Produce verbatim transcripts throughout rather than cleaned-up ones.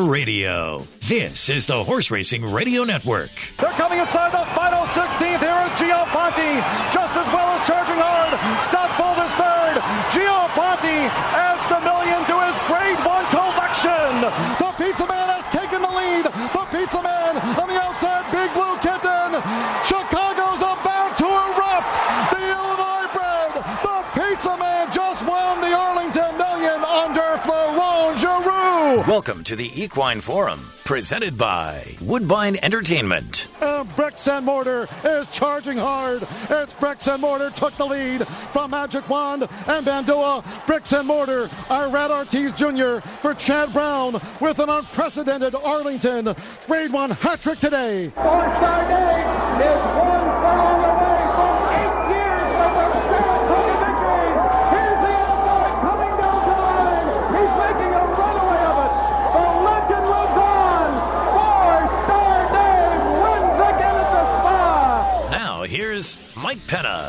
Radio. This is the Horse Racing Radio Network. They're coming inside the final sixteenth. Here is Gio Ponti, just as well as Charging Hard. Stotsfold is third. Gio Ponti adds the million to his grade one collection. The Pizza Man has taken the lead. The Pizza Man on the outside, Big Blue Kitten. Chicago's about to erupt. The Illinois bred, the Pizza Man just won the Arlington Million under Florent Geroux. Welcome to the Equine Forum, presented by Woodbine Entertainment. And Bricks and Mortar is Charging Hard. It's Bricks and Mortar took the lead from Magic Wand and Bandua. Bricks and Mortar, Irad Ortiz Junior for Chad Brown with an unprecedented Arlington Grade one hat trick today. Four-Star Day is one furlong away from eight years of a Saratoga victory. Here's the outside coming down to the line. He's making a runaway of it. The legend lives on. Four-Star Day wins again at the Spa. Now here's Mike Penna.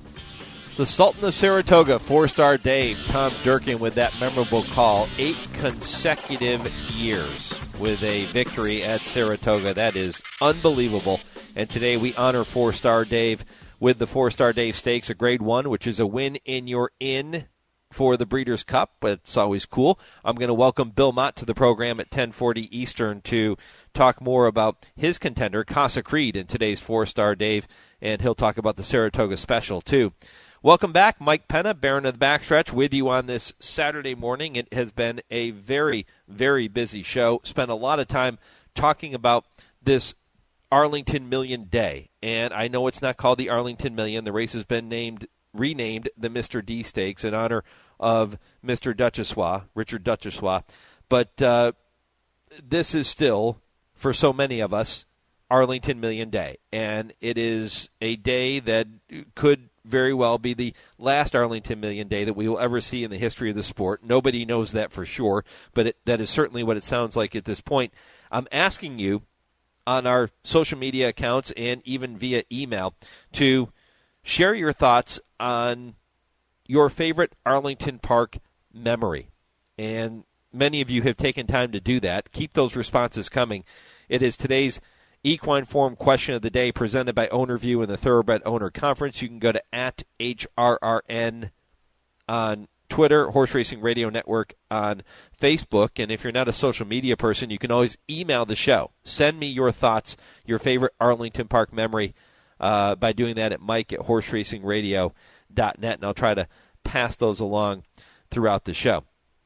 The Sultan of Saratoga, four-star Dave, Tom Durkin with that memorable call. Eight consecutive years with a victory at Saratoga. That is unbelievable. And today we honor four-star Dave with the four-star Dave Stakes, a grade one, which is a win in your in for the Breeders' Cup, but it's always cool. I'm going to welcome Bill Mott to the program at ten forty Eastern to talk more about his contender, Casa Creed, in today's four-star Dave, and he'll talk about the Saratoga Special, too. Welcome back, Mike Penna, Baron of the Backstretch, with you on this Saturday morning. It has been a very, very busy show. Spent a lot of time talking about this Arlington Million Day, and I know it's not called the Arlington Million. The race has been named, renamed the Mister D Stakes in honor of Mister Duchossois, Richard Duchossois. But uh, this is still, for so many of us, Arlington Million Day, and it is a day that could very well be the last Arlington Million Day that we will ever see in the history of the sport. Nobody knows that for sure, but it, that is certainly what it sounds like at this point. I'm asking you on our social media accounts and even via email to share your thoughts on your favorite Arlington Park memory. And many of you have taken time to do that. Keep those responses coming. It is today's Equine Forum Question of the Day presented by OwnerView and the Thoroughbred Owner Conference. You can go to at H R R N on Twitter, Horse Racing Radio Network on Facebook. And if you're not a social media person, you can always email the show. Send me your thoughts, your favorite Arlington Park memory uh, by doing that at Mike at horse racing radio dot net, and I'll try to pass those along throughout the show.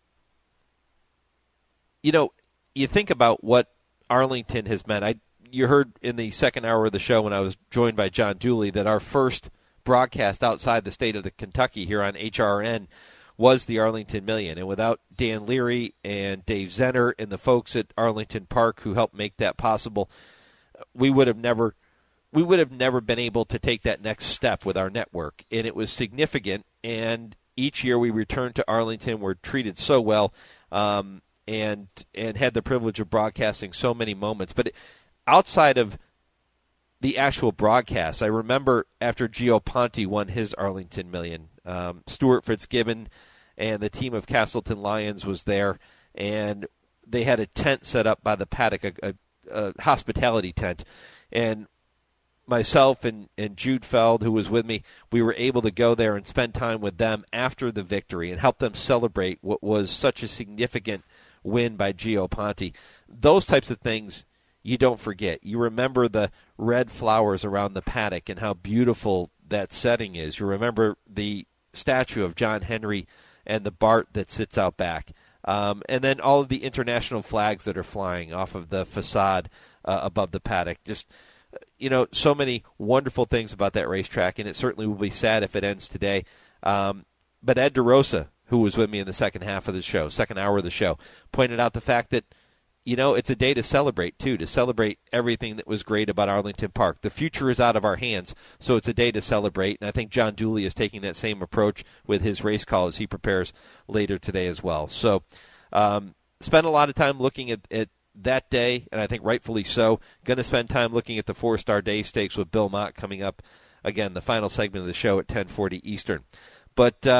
You know, you think about what Arlington has meant. I You heard in the second hour of the show when I was joined by John Dooley that our first broadcast outside the state of the Kentucky here on H R N was the Arlington Million. And without Dan Leary and Dave Zenner and the folks at Arlington Park who helped make that possible, we would have never we would have never been able to take that next step with our network. And it was significant. And each year we returned to Arlington. We're treated so well um, and and had the privilege of broadcasting so many moments. But it, outside of the actual broadcast, I remember after Gio Ponti won his Arlington Million, um, Stuart Fitzgibbon and the team of Castleton Lions was there, and they had a tent set up by the paddock, a, a, a hospitality tent. And myself and, and Jude Feld, who was with me, we were able to go there and spend time with them after the victory and help them celebrate what was such a significant win by Gio Ponti. Those types of things you don't forget. You remember the red flowers around the paddock and how beautiful that setting is. You remember the statue of John Henry and the Bart that sits out back. Um, and then all of the international flags that are flying off of the facade uh, above the paddock. Just, you know, so many wonderful things about that racetrack, and it certainly will be sad if it ends today. Um, but Ed DeRosa, who was with me in the second half of the show, second hour of the show, pointed out the fact that, you know, it's a day to celebrate, too, to celebrate everything that was great about Arlington Park. The future is out of our hands, so it's a day to celebrate. And I think John Dooley is taking that same approach with his race call as he prepares later today as well. So um, spent a lot of time looking at, at that day, and I think rightfully so. Going to spend time looking at the four-star Dave Stakes with Bill Mott coming up, again, the final segment of the show at ten forty Eastern. But uh,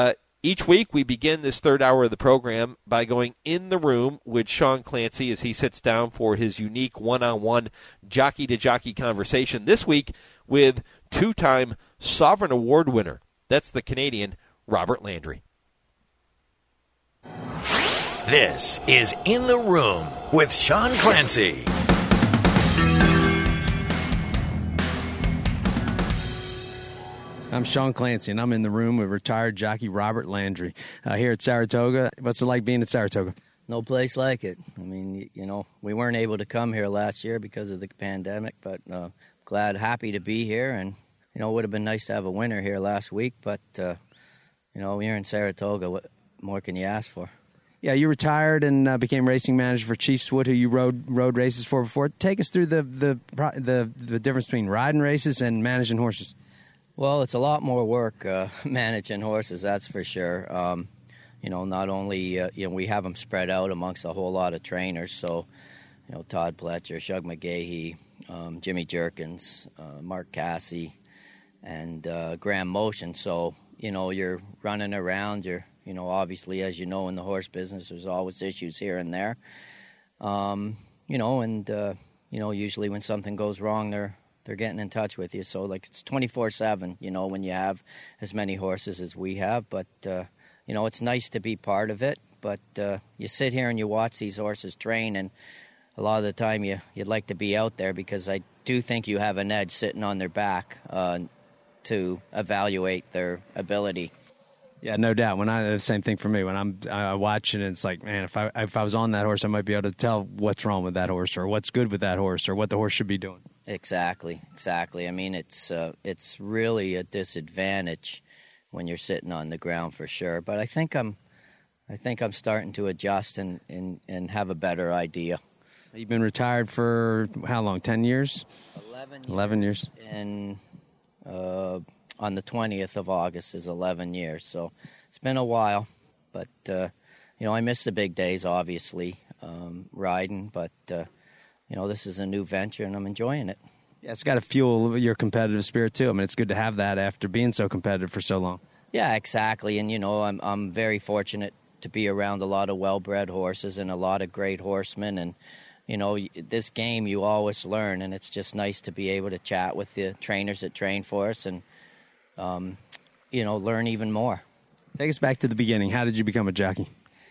Each week, we begin this third hour of the program by going in the room with Sean Clancy as he sits down for his unique one-on-one jockey-to-jockey conversation. This week with two-time Sovereign Award winner. That's the Canadian Robert Landry. This is In the Room with Sean Clancy. I'm Sean Clancy, and I'm in the room with retired jockey Robert Landry uh, here at Saratoga. What's it like being at Saratoga? No place like it. I mean, you know, we weren't able to come here last year because of the pandemic, but uh, glad, happy to be here. And, you know, it would have been nice to have a winner here last week, but, uh, you know, we're in Saratoga. What more can you ask for? Yeah, you retired and uh, became racing manager for Chiefs Wood, who you rode rode races for before. Take us through the the the, the difference between riding races and managing horses. Well, it's a lot more work uh, managing horses, that's for sure. Um, you know, not only, uh, you know, we have them spread out amongst a whole lot of trainers. So, you know, Todd Pletcher, Shug McGahee, um, Jimmy Jerkins, uh, Mark Cassie, and uh, Graham Motion. So, you know, you're running around. You're, you know, obviously, as you know, in the horse business, there's always issues here and there. Um, you know, and, uh, you know, usually when something goes wrong, they're, They're getting in touch with you. So, like, it's twenty-four seven, you know, when you have as many horses as we have. But, uh, you know, it's nice to be part of it. But uh, you sit here and you watch these horses train, and a lot of the time you, you'd like to be out there because I do think you have an edge sitting on their back uh, to evaluate their ability. Yeah, no doubt. When I the same thing for me. When I'm I watch it, it's like, man, if I if I was on that horse, I might be able to tell what's wrong with that horse or what's good with that horse or what the horse should be doing. Exactly, exactly. I mean, it's uh, it's really a disadvantage when you're sitting on the ground for sure. But I think I'm, I think I'm starting to adjust and, and, and have a better idea. You've been retired for how long? Ten years. Eleven. Years Eleven years. And uh, on the twentieth of August is eleven years. So it's been a while, but uh, you know, I miss the big days, obviously, um, riding, but. Uh, You know, this is a new venture, and I'm enjoying it. Yeah, it's got to fuel your competitive spirit, too. I mean, it's good to have that after being so competitive for so long. Yeah, exactly. And, you know, I'm I'm very fortunate to be around a lot of well-bred horses and a lot of great horsemen. And, you know, this game you always learn, and it's just nice to be able to chat with the trainers that train for us and, um, you know, learn even more. Take us back to the beginning. How did you become a jockey?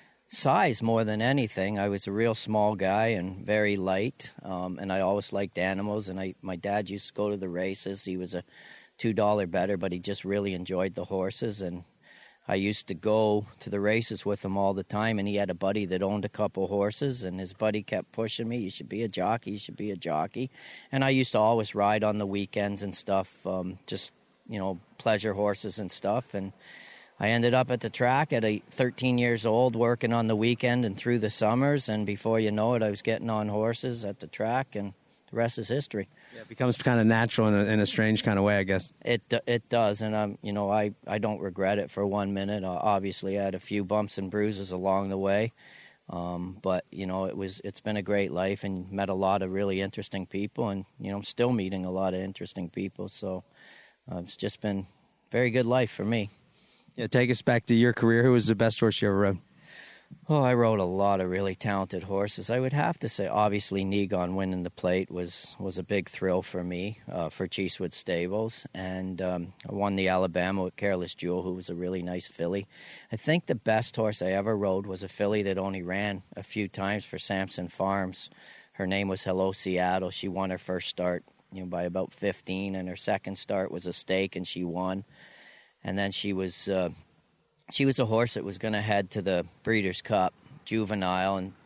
Size more than anything. I was a real small guy and very light, um, and I always liked animals. And I, my dad used to go to the races. He was a two dollar bettor, but he just really enjoyed the horses. And I used to go to the races with him all the time. And he had a buddy that owned a couple horses, and his buddy kept pushing me. You should be a jockey. You should be a jockey. And I used to always ride on the weekends and stuff, um, just you know, pleasure horses and stuff. And I ended up at the track at a thirteen years old, working on the weekend and through the summers, and before you know it, I was getting on horses at the track, and the rest is history. Yeah, it becomes kind of natural in a, in a strange kind of way, I guess. It it does, and um, you know, I, I don't regret it for one minute. Uh, obviously, I had a few bumps and bruises along the way, um, but you know, it was it's been a great life, and met a lot of really interesting people, and you know, I'm still meeting a lot of interesting people. So uh, it's just been a very good life for me. Yeah, take us back to your career. Who was the best horse you ever rode? Oh, I rode a lot of really talented horses. I would have to say, obviously, Negon winning the plate was, was a big thrill for me, uh, for Chiefs Wood Stables. And um, I won the Alabama with Careless Jewel, who was a really nice filly. I think the best horse I ever rode was a filly that only ran a few times for Sampson Farms. Her name was Hello Seattle. She won her first start, you know, by about fifteen, and her second start was a stake, and she won. And then she was uh, she was a horse that was going to head to the Breeders' Cup, juvenile, and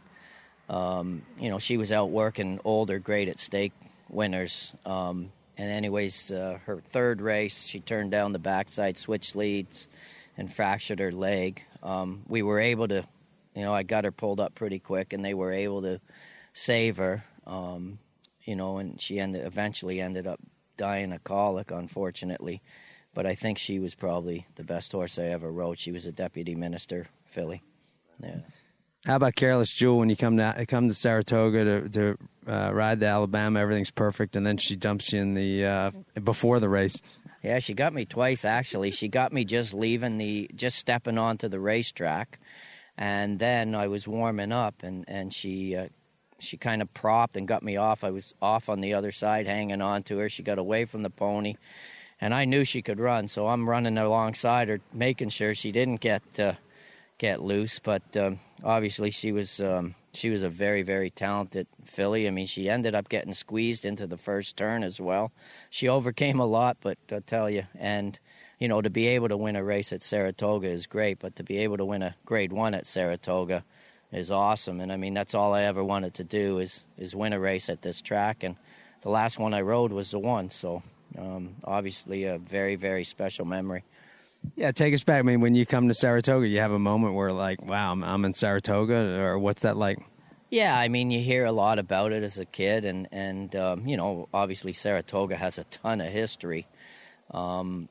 um, you know, she was out working older, great at stake winners. Um, and anyways, uh, her third race, she turned down the backside, switched leads, and fractured her leg. Um, we were able to, you know, I got her pulled up pretty quick, and they were able to save her. Um, you know, and she ended eventually ended up dying of colic, unfortunately. But I think she was probably the best horse I ever rode. She was a deputy minister filly. Yeah. How about Careless Jewel? When you come to come to Saratoga to to uh, ride the Alabama, everything's perfect, and then she dumps you in the uh, before the race. Yeah, she got me twice, actually. She got me just leaving the, just stepping onto the racetrack. And then I was warming up, and, and she uh, she kind of propped and got me off. I was off on the other side, hanging on to her. She got away from the pony, and I knew she could run, so I'm running alongside her, making sure she didn't get uh, get loose. But um, obviously she was um, she was a very, very talented filly. I mean, she ended up getting squeezed into the first turn as well. She overcame a lot, but I'll tell you, and you know, to be able to win a race at Saratoga is great, but to be able to win a Grade One at Saratoga is awesome. And I mean, that's all I ever wanted to do is is win a race at this track. And the last one I rode was the one, so um, obviously a very, very special memory. Yeah, take us back. I mean, when you come to Saratoga, you have a moment where, like, wow, I'm, I'm in Saratoga, or what's that like? Yeah, I mean, you hear a lot about it as a kid, and and um, you know, obviously Saratoga has a ton of history. Um,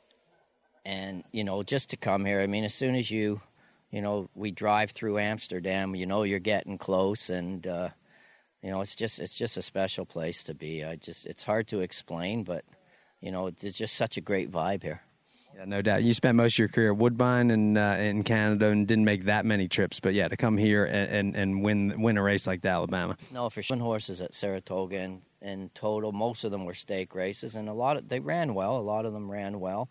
And, you know, just to come here, I mean, as soon as you, you know, we drive through Amsterdam, you know, you're getting close, and, uh, you know, it's just it's just a special place to be. I just It's hard to explain, but, you know, it's just such a great vibe here. Yeah, no doubt. You spent most of your career at Woodbine and uh, in Canada and didn't make that many trips, but yeah, to come here and, and, and win win a race like the Alabama. No, for sure. Horses at Saratoga, and in total, most of them were stake races, and a lot of, they ran well. A lot of them ran well.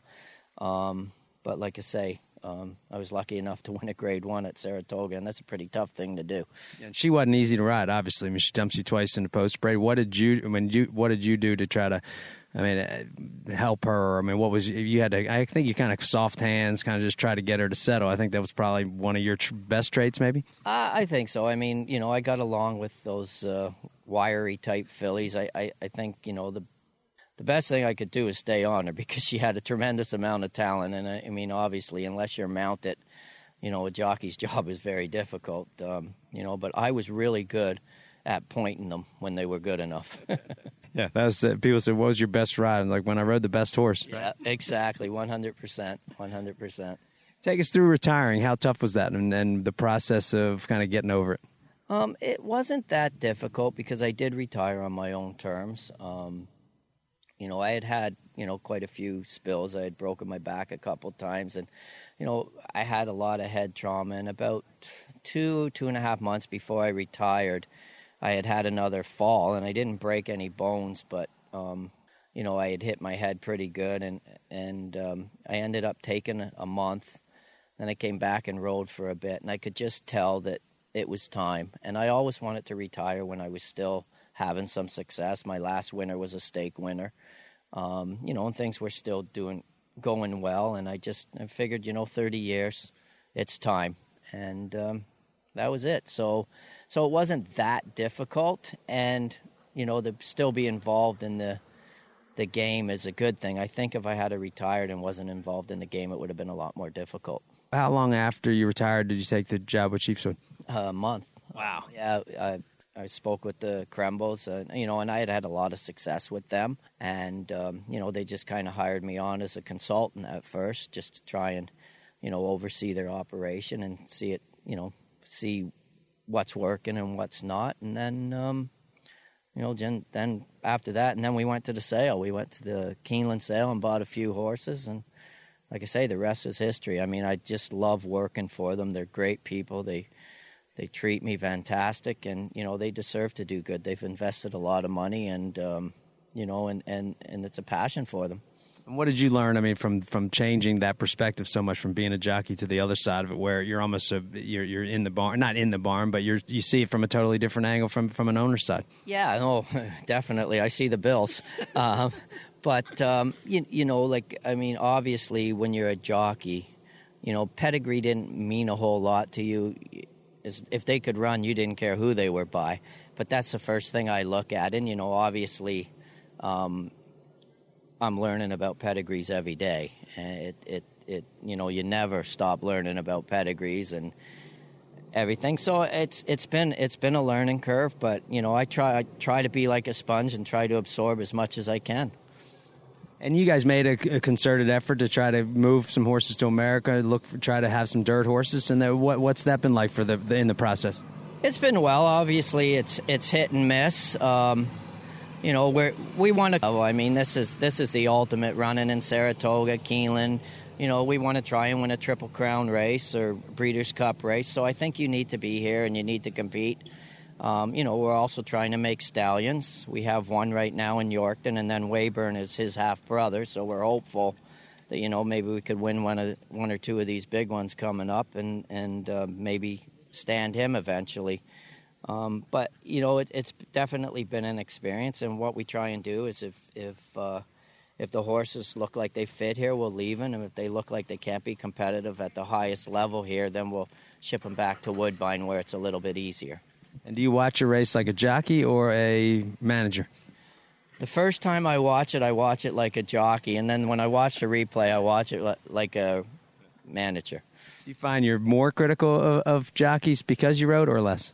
Um, but like I say, um, I was lucky enough to win a Grade One at Saratoga, and that's a pretty tough thing to do. And she wasn't easy to ride, obviously. I mean, she dumps you twice in the post spray. What did you? I mean, you what did you do to try to, I mean, uh, help her? I mean, what was you had to? I think you kind of soft hands, kind of just try to get her to settle. I think that was probably one of your tr- best traits, maybe. Uh, I think so. I mean, you know, I got along with those uh, wiry type fillies. I, I, I think you know the. The best thing I could do is stay on her because she had a tremendous amount of talent. And, I, I mean, obviously, unless you're mounted, you know, a jockey's job is very difficult, um, you know. But I was really good at pointing them when they were good enough. Yeah, that's uh, people say, what was your best ride? And like, when I rode the best horse. Yeah, exactly, one hundred percent, one hundred percent. Take us through retiring. How tough was that, and, and the process of kind of getting over it? Um, it wasn't that difficult because I did retire on my own terms. Um You know, I had had, you know, quite a few spills. I had broken my back a couple times, and, you know, I had a lot of head trauma. And about two, two and a half months before I retired, I had had another fall, and I didn't break any bones, but, um, you know, I had hit my head pretty good, and, and um, I ended up taking a month. Then I came back and rode for a bit, and I could just tell that it was time. And I always wanted to retire when I was still having some success. My last winner was a stake winner, um, you know, and things were still doing going well. And I just I figured, you know, thirty years, it's time, and um, that was it. So, so it wasn't that difficult, and you know, to still be involved in the the game is a good thing. I think if I had retired and wasn't involved in the game, it would have been a lot more difficult. How long after you retired did you take the job with Chiefswood? Uh, a month. Wow. Yeah. I, I spoke with the Krembels, uh, you know, and I had had a lot of success with them. And, um, you know, they just kind of hired me on as a consultant at first, just to try and, you know, oversee their operation and see it, you know, see what's working and what's not. And then, um, you know, then, then after that, and then we went to the sale. We went to the Keeneland sale and bought a few horses. And like I say, the rest is history. I mean, I just love working for them. They're great people. They They treat me fantastic, and, you know, they deserve to do good. They've invested a lot of money, and, um, you know, and, and, and it's a passion for them. And what did you learn, I mean, from, from changing that perspective so much from being a jockey to the other side of it, where you're almost a, you're you're in the barn, not in the barn, but you're you see it from a totally different angle from, from an owner's side? Yeah, no, definitely. I see the bills. um, but, um, you, you know, like, I mean, obviously when you're a jockey, you know, pedigree didn't mean a whole lot to you. If they could run, you didn't care who they were by. But that's the first thing I look at. And, you know, obviously um, I'm learning about pedigrees every day. And it, it, it, you know, you never stop learning about pedigrees and everything. So it's it's been it's been a learning curve. But, you know, I try I try to be like a sponge and try to absorb as much as I can. And you guys made a, a concerted effort to try to move some horses to America, look for, try to have some dirt horses. And the, what, what's that been like for the, the in the process? It's been well. Obviously, it's it's hit and miss. Um, you know, we're, we want to. I mean, this is this is the ultimate running in Saratoga, Keeneland. You know, we want to try and win a Triple Crown race or Breeders' Cup race. So I think you need to be here and you need to compete. Um, you know, we're also trying to make stallions. We have one right now in Yorkton, and then Weyburn is his half brother. So we're hopeful that, you know, maybe we could win one of one or two of these big ones coming up, and and uh, maybe stand him eventually. Um, but, you know, it, it's definitely been an experience, and what we try and do is if if uh, if the horses look like they fit here, we'll leave them, and if they look like they can't be competitive at the highest level here, then we'll ship them back to Woodbine where it's a little bit easier. And do you watch a race like a jockey or a manager? The first time I watch it, I watch it like a jockey, and then when I watch the replay, I watch it like a manager. Do you find you're more critical of, of jockeys because you rode, or less?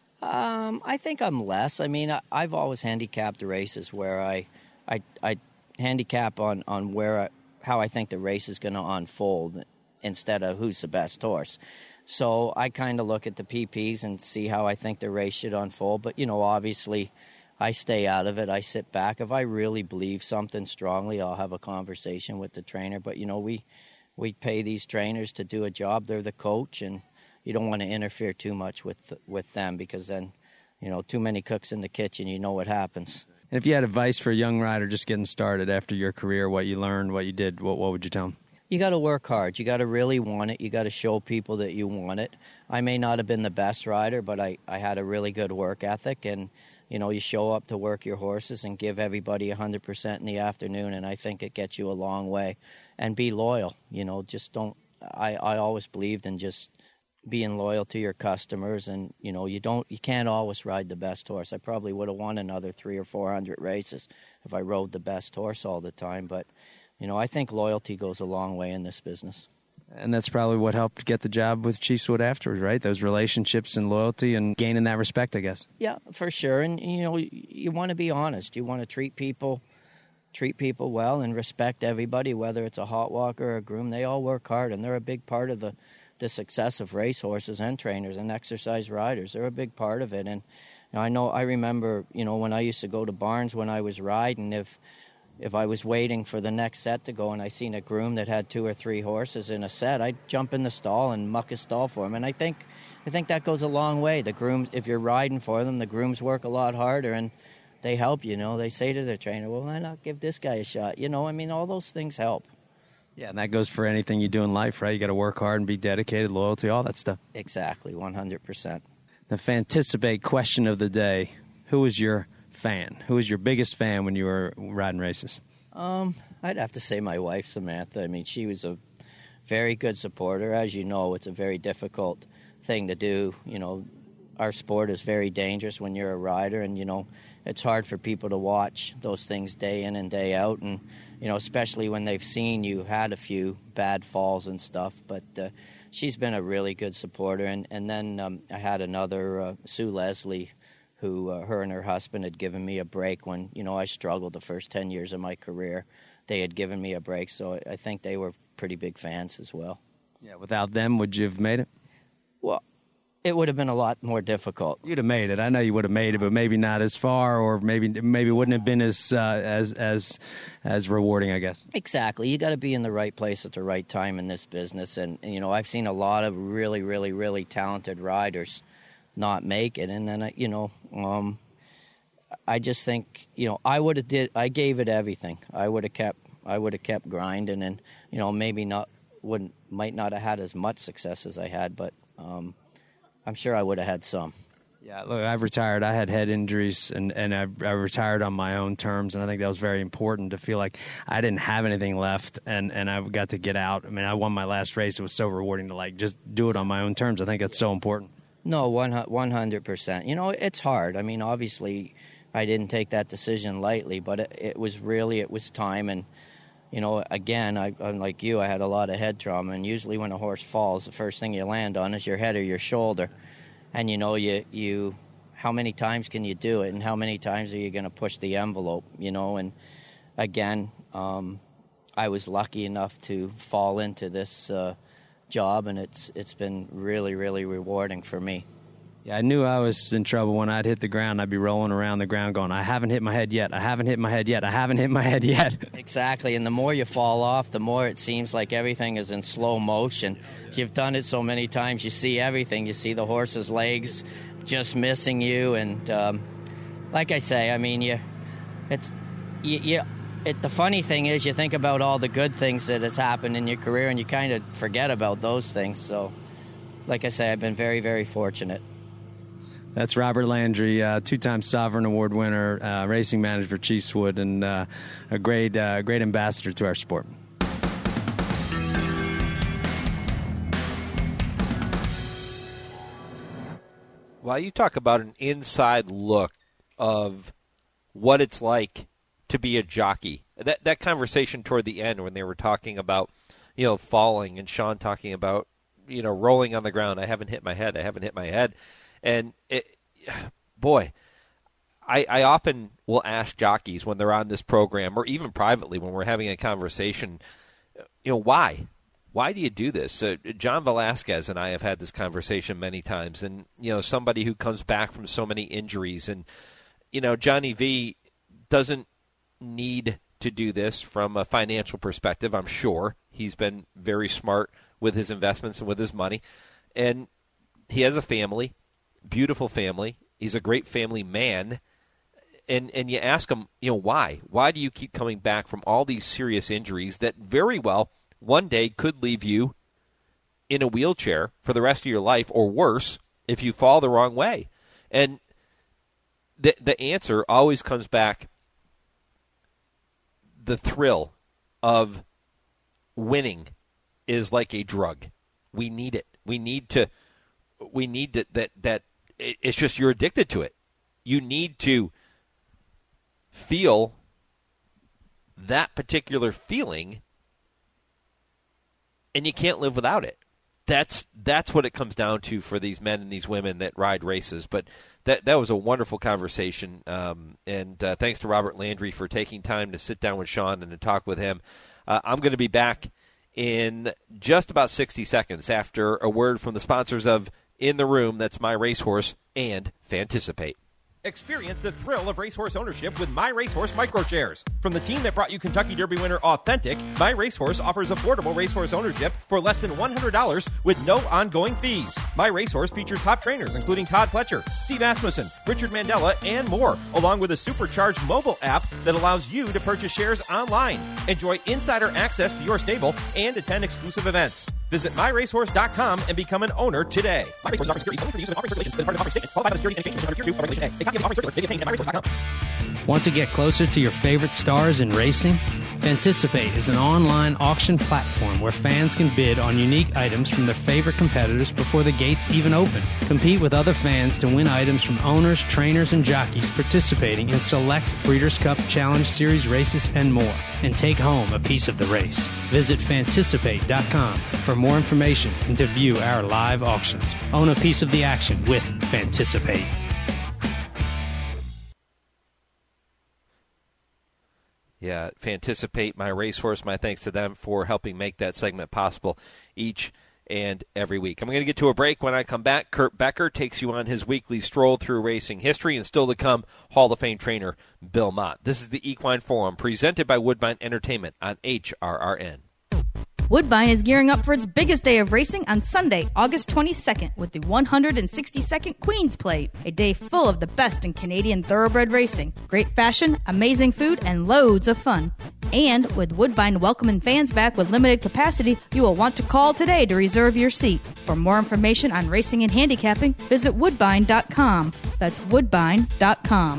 Um, I think I'm less. I mean, I, I've always handicapped the races where I, I, I handicap on on where I, how I think the race is going to unfold instead of who's the best horse. So I kind of look at the P Ps and see how I think the race should unfold. But, you know, obviously I stay out of it. I sit back. If I really believe something strongly, I'll have a conversation with the trainer. But, you know, we, we pay these trainers to do a job. They're the coach, and you don't want to interfere too much with with them, because then, you know, too many cooks in the kitchen, you know what happens. And if you had advice for a young rider just getting started after your career, what you learned, what you did, what, what would you tell them? You got to work hard. You got to really want it. You got to show people that you want it. I may not have been the best rider, but I, I had a really good work ethic, and, you know, you show up to work your horses and give everybody one hundred percent in the afternoon, and I think it gets you a long way. And be loyal. You know, just don't, I, I always believed in just being loyal to your customers, and, you know, you don't, you can't always ride the best horse. I probably would have won another three or four hundred races if I rode the best horse all the time, but, you know, I think loyalty goes a long way in this business. And that's probably what helped get the job with Chiefs Wood afterwards, right? Those relationships and loyalty and gaining that respect, I guess. Yeah, for sure. And, you know, you, you want to be honest. You want to treat people, treat people well and respect everybody, whether it's a hot walker or a groom. They all work hard, and they're a big part of the the success of racehorses and trainers and exercise riders. They're a big part of it. And, you know, I know, I remember, you know, when I used to go to barns when I was riding, if if I was waiting for the next set to go and I seen a groom that had two or three horses in a set, I'd jump in the stall and muck his stall for him. And I think I think that goes a long way. The grooms, if you're riding for them, the grooms work a lot harder, and they help, you know. They say to their trainer, well, why not give this guy a shot? You know, I mean, all those things help. Yeah, and that goes for anything you do in life, right? You got to work hard and be dedicated, loyalty, all that stuff. Exactly, one hundred percent. The Fanticipate question of the day: who was your fan? Who was your biggest fan when you were riding races? Um, I'd have to say my wife, Samantha. I mean, she was a very good supporter. As you know, it's a very difficult thing to do. You know, our sport is very dangerous when you're a rider, and, you know, it's hard for people to watch those things day in and day out, and, you know, especially when they've seen you had a few bad falls and stuff. But uh, she's been a really good supporter. And, and then um, I had another, uh, Sue Leslie, who uh, her and her husband had given me a break when, you know, I struggled the first ten years of my career. They had given me a break, so I think they were pretty big fans as well. Yeah, without them, would you have made it? Well, it would have been a lot more difficult. You'd have made it. I know you would have made it, but maybe not as far, or maybe maybe wouldn't have been as uh, as as as rewarding, I guess. Exactly. You got to be in the right place at the right time in this business, and, and you know, I've seen a lot of really, really, really talented riders not make it, and then I, you know, um, I just think, you know, I would have did. I gave it everything. I would have kept. I would have kept grinding, and, you know, maybe not wouldn't might not have had as much success as I had, but. Um, I'm sure I would have had some. Yeah, look, I've retired. I had head injuries, and, and I, I retired on my own terms, and I think that was very important to feel like I didn't have anything left, and, and I got to get out. I mean, I won my last race. It was so rewarding to, like, just do it on my own terms. I think that's so important. No, one hundred percent. You know, it's hard. I mean, obviously, I didn't take that decision lightly, but it, it was really, it was time, and, you know, again, I, I'm like you, I had a lot of head trauma, and usually when a horse falls, the first thing you land on is your head or your shoulder. And, you know, you, you how many times can you do it, and how many times are you going to push the envelope, you know? And, again, um, I was lucky enough to fall into this uh, job, and it's it's been really, really rewarding for me. Yeah, I knew I was in trouble when I'd hit the ground. I'd be rolling around the ground going, I haven't hit my head yet. I haven't hit my head yet. I haven't hit my head yet. Exactly, and the more you fall off, the more it seems like everything is in slow motion. You've done it so many times, you see everything. You see the horse's legs just missing you, and um, like I say, I mean, you, it's, you, you it, the funny thing is you think about all the good things that has happened in your career, and you kind of forget about those things. So, like I say, I've been very, very fortunate. That's Robert Landry, uh, two-time Sovereign Award winner, uh, racing manager for Chiefswood, and uh, a great, uh, great ambassador to our sport. Well, you talk about an inside look of what it's like to be a jockey. That that conversation toward the end when they were talking about, you know, falling, and Sean talking about, you know, rolling on the ground. I haven't hit my head. I haven't hit my head. And, it, boy, I, I often will ask jockeys when they're on this program, or even privately when we're having a conversation, you know, why? Why do you do this? Uh, John Velasquez and I have had this conversation many times, and, you know, somebody who comes back from so many injuries. And, you know, Johnny V doesn't need to do this from a financial perspective, I'm sure. He's been very smart with his investments and with his money. And he has a family. Beautiful family. He's a great family man. And and you ask him, you know, why? Why do you keep coming back from all these serious injuries that very well one day could leave you in a wheelchair for the rest of your life, or worse, if you fall the wrong way? And the the answer always comes back, the thrill of winning is like a drug. We need it. We need to we need to, that that it's just you're addicted to it. You need to feel that particular feeling, and you can't live without it. That's that's what it comes down to for these men and these women that ride races. But that that was a wonderful conversation, um, and uh, thanks to Robert Landry for taking time to sit down with Sean and to talk with him. Uh, I'm going to be back in just about sixty seconds after a word from the sponsors of In the Room, that's My Racehorse, and Fanticipate. Experience the thrill of racehorse ownership with My Racehorse Microshares. From the team that brought you Kentucky Derby winner Authentic, My Racehorse offers affordable racehorse ownership for less than one hundred dollars with no ongoing fees. My Racehorse features top trainers including Todd Pletcher, Steve Asmussen, Richard Mandela, and more, along with a supercharged mobile app that allows you to purchase shares online. Enjoy insider access to your stable and attend exclusive events. Visit my racehorse dot com and become an owner today. My Racehorse offers securities only for the use of an offering circulation as part of the offering statement. Qualified by the Securities and Exchange Commission under Tier two of Regulation A. A copy of the offering circular may be obtained at my racehorse dot com. Want to get closer to your favorite stars in racing? Fanticipate is an online auction platform where fans can bid on unique items from their favorite competitors before the gates even open. Compete with other fans to win items from owners, trainers, and jockeys participating in select Breeders' Cup Challenge Series races and more, and take home a piece of the race. Visit fanticipate dot com for more information and to view our live auctions. Own a piece of the action with Fanticipate. Yeah, Fanticipate, My Racehorse. My thanks to them for helping make that segment possible each and every week. I'm going to get to a break. When I come back, Kurt Becker takes you on his weekly stroll through racing history, and still to come, Hall of Fame trainer Bill Mott. This is the Equine Forum, presented by Woodbine Entertainment on H R R N. Woodbine is gearing up for its biggest day of racing on Sunday, August twenty-second, with the one hundred sixty-second Queen's Plate, a day full of the best in Canadian thoroughbred racing. Great fashion, amazing food, and loads of fun. And with Woodbine welcoming fans back with limited capacity, you will want to call today to reserve your seat. For more information on racing and handicapping, visit woodbine dot com. That's woodbine dot com.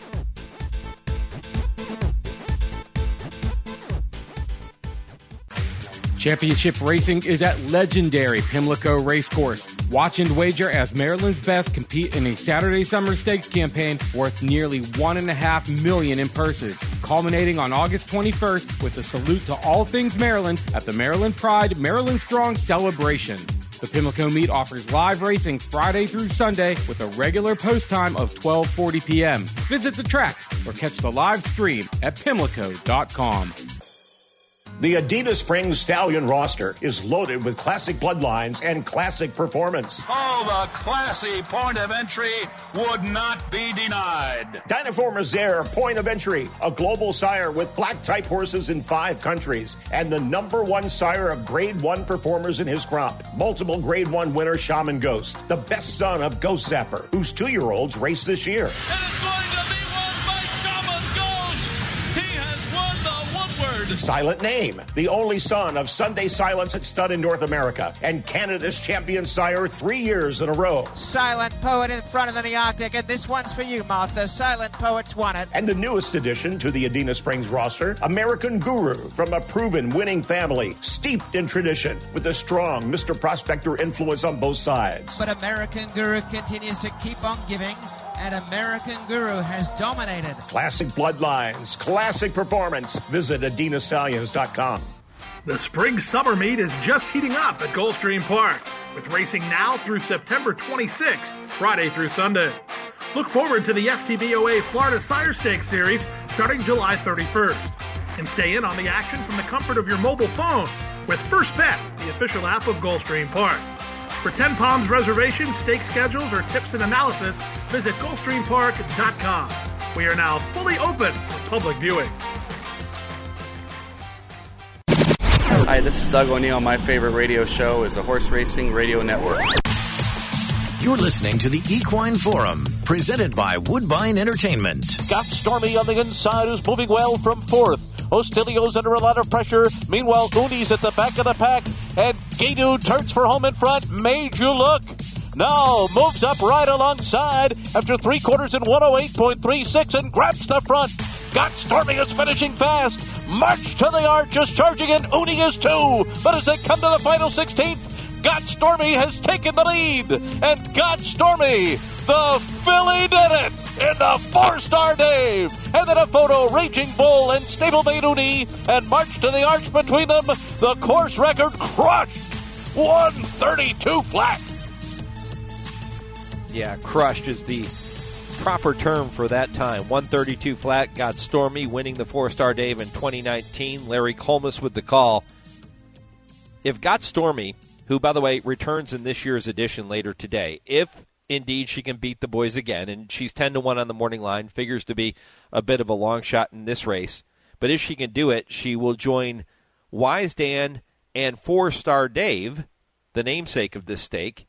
Championship racing is at legendary Pimlico Racecourse. Watch and wager as Maryland's best compete in a Saturday Summer Stakes campaign worth nearly one and a half million in purses, culminating on August twenty-first with a salute to all things Maryland at the Maryland Pride Maryland Strong Celebration. The Pimlico meet offers live racing Friday through Sunday with a regular post time of twelve forty p.m. Visit the track or catch the live stream at pimlico dot com. The Adidas Springs Stallion roster is loaded with classic bloodlines and classic performance. Oh, the classy point of entry would not be denied. Dynafor Mazer Point of Entry, a global sire with black-type horses in five countries, and the number one sire of Grade One performers in his crop. Multiple Grade One winner Shaman Ghost, the best son of Ghost Zapper, whose two-year-olds race this year. And it's going to be won by Shaman Ghost. He has won the Woodward. Silent Name, the only son of Sunday Silence at Stud in North America, and Canada's champion sire three years in a row. Silent Poet in front of the Nearctic, and this one's for you, Martha. Silent Poet's won it. And the newest addition to the Adidas Springs roster, American Guru, from a proven winning family, steeped in tradition, with a strong Mister Prospector influence on both sides. But American Guru continues to keep on giving, and American Guru has dominated. Classic bloodlines, classic performance. Visit Adina Stallions dot com. The spring summer meet is just heating up at Gulfstream Park, with racing now through September twenty-sixth, Friday through Sunday. Look forward to the F T B O A Florida Sire Stakes Series starting July thirty-first. And stay in on the action from the comfort of your mobile phone with First Bet, the official app of Gulfstream Park. For Ten Palms reservations, stake schedules, or tips and analysis, visit Gulfstream Park dot com. We are now fully open for public viewing. Hi, this is Doug O'Neill. My favorite radio show is the Horse Racing Radio Network. You're listening to the Equine Forum, presented by Woodbine Entertainment. Got Stormy on the inside, who's moving well from fourth. Ostilio's under a lot of pressure. Meanwhile, Uni's at the back of the pack. And Gaidu turns for home in front. Made you look. Now moves up right alongside after three quarters in one oh eight point three six and grabs the front. Got Stormy is finishing fast. March to the arch is charging in. Uni is two. But as they come to the final sixteenth, Got Stormy has taken the lead. And Got Stormy, the filly, did it in the four-star Dave. And then a photo, Raging Bull and Stablemate Uni, and March to the arch between them. The course record crushed. one thirty-two flat. Yeah, crushed is the proper term for that time. one thirty-two flat. Got Stormy winning the four-star Dave in twenty nineteen. Larry Colmus with the call. If Got Stormy, who, by the way, returns in this year's edition later today, if indeed she can beat the boys again, and she's ten to one on the morning line, figures to be a bit of a long shot in this race, but if she can do it, she will join Wise Dan and four-star Dave, the namesake of this stake,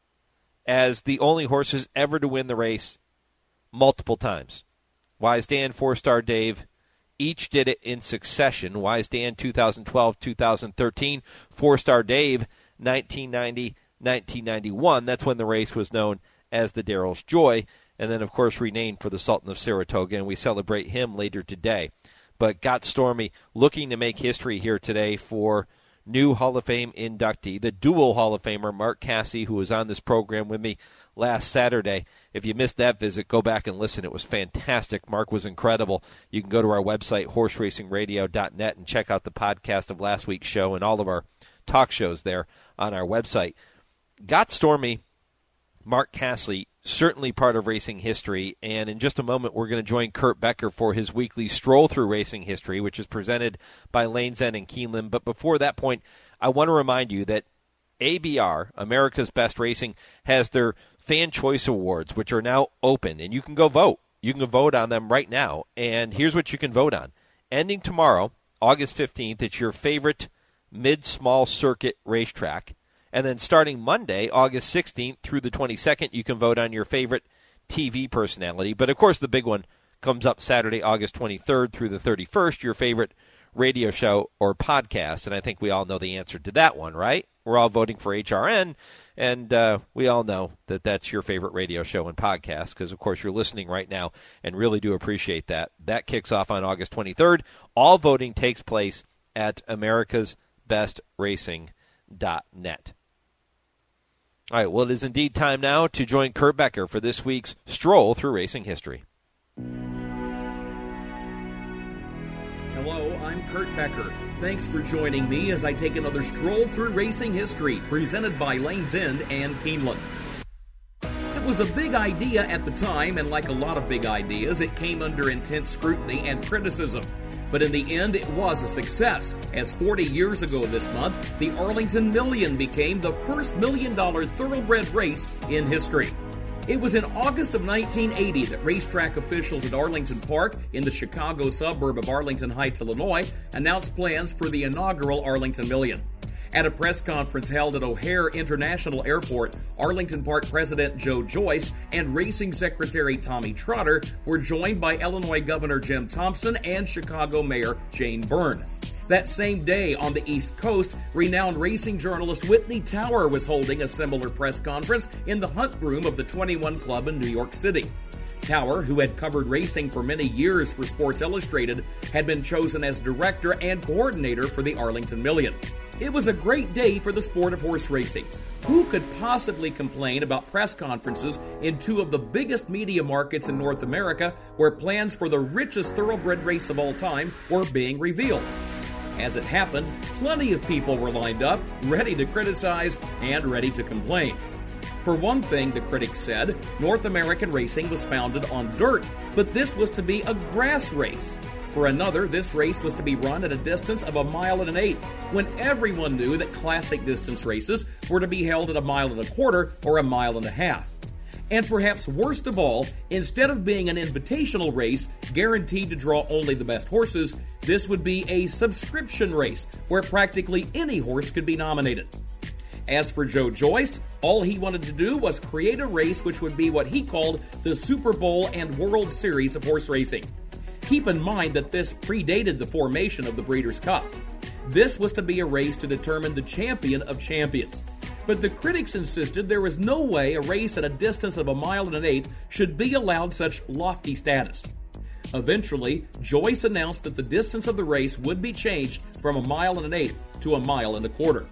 as the only horses ever to win the race multiple times. Wise Dan, four-star Dave, each did it in succession. Wise Dan, two thousand twelve, two thousand thirteen. Four-star Dave, nineteen ninety, nineteen ninety-one. That's when the race was known as the Darrell's Joy, and then, of course, renamed for the Sultan of Saratoga, and we celebrate him later today. But Got Stormy looking to make history here today for new Hall of Fame inductee, the dual Hall of Famer, Mark Casse, who was on this program with me last Saturday. If you missed that visit, go back and listen. It was fantastic. Mark was incredible. You can go to our website, horse racing radio dot net, and check out the podcast of last week's show and all of our talk shows there on our website. Got Stormy, Mark Casse, certainly part of racing history, and in just a moment we're going to join Kurt Becker for his weekly stroll through racing history, which is presented by Lane's End and Keeneland. But before that point, I want to remind you that A B R, America's Best Racing, has their Fan Choice Awards, which are now open, and you can go vote. You can vote on them right now, and here's what you can vote on. Ending tomorrow, August fifteenth, it's your favorite mid-small circuit racetrack. And then starting Monday, August sixteenth through the twenty-second, you can vote on your favorite T V personality. But, of course, the big one comes up Saturday, August twenty-third through the thirty-first, your favorite radio show or podcast. And I think we all know the answer to that one, right? We're all voting for H R N, and uh, we all know that that's your favorite radio show and podcast because, of course, you're listening right now and really do appreciate that. That kicks off on August twenty-third. All voting takes place at americas best racing dot net. All right, well, it is indeed time now to join Kurt Becker for this week's stroll through racing history. Hello, I'm Kurt Becker. Thanks for joining me as I take another stroll through racing history, presented by Lane's End and Keeneland. It was a big idea at the time, and like a lot of big ideas, it came under intense scrutiny and criticism. But in the end, it was a success, as forty years ago this month, the Arlington Million became the first million-dollar thoroughbred race in history. It was in August of nineteen eighty that racetrack officials at Arlington Park in the Chicago suburb of Arlington Heights, Illinois, announced plans for the inaugural Arlington Million. At a press conference held at O'Hare International Airport, Arlington Park President Joe Joyce and Racing Secretary Tommy Trotter were joined by Illinois Governor Jim Thompson and Chicago Mayor Jane Byrne. That same day, on the East Coast, renowned racing journalist Whitney Tower was holding a similar press conference in the Hunt Room of the twenty-one Club in New York City. Tower, who had covered racing for many years for Sports Illustrated, had been chosen as director and coordinator for the Arlington Million. It was a great day for the sport of horse racing. Who could possibly complain about press conferences in two of the biggest media markets in North America, where plans for the richest thoroughbred race of all time were being revealed? As it happened, plenty of people were lined up, ready to criticize and ready to complain. For one thing, the critics said, North American racing was founded on dirt, but this was to be a grass race. For another, this race was to be run at a distance of a mile and an eighth, when everyone knew that classic distance races were to be held at a mile and a quarter or a mile and a half. And perhaps worst of all, instead of being an invitational race guaranteed to draw only the best horses, this would be a subscription race where practically any horse could be nominated. As for Joe Joyce, all he wanted to do was create a race which would be what he called the Super Bowl and World Series of horse racing. Keep in mind that this predated the formation of the Breeders' Cup. This was to be a race to determine the champion of champions. But the critics insisted there was no way a race at a distance of a mile and an eighth should be allowed such lofty status. Eventually, Joyce announced that the distance of the race would be changed from a mile and an eighth to a mile and a quarter.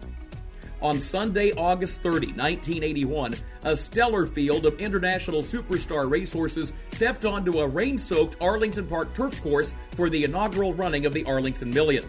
On Sunday, August thirtieth, nineteen eighty-one, a stellar field of international superstar racehorses stepped onto a rain-soaked Arlington Park turf course for the inaugural running of the Arlington Million.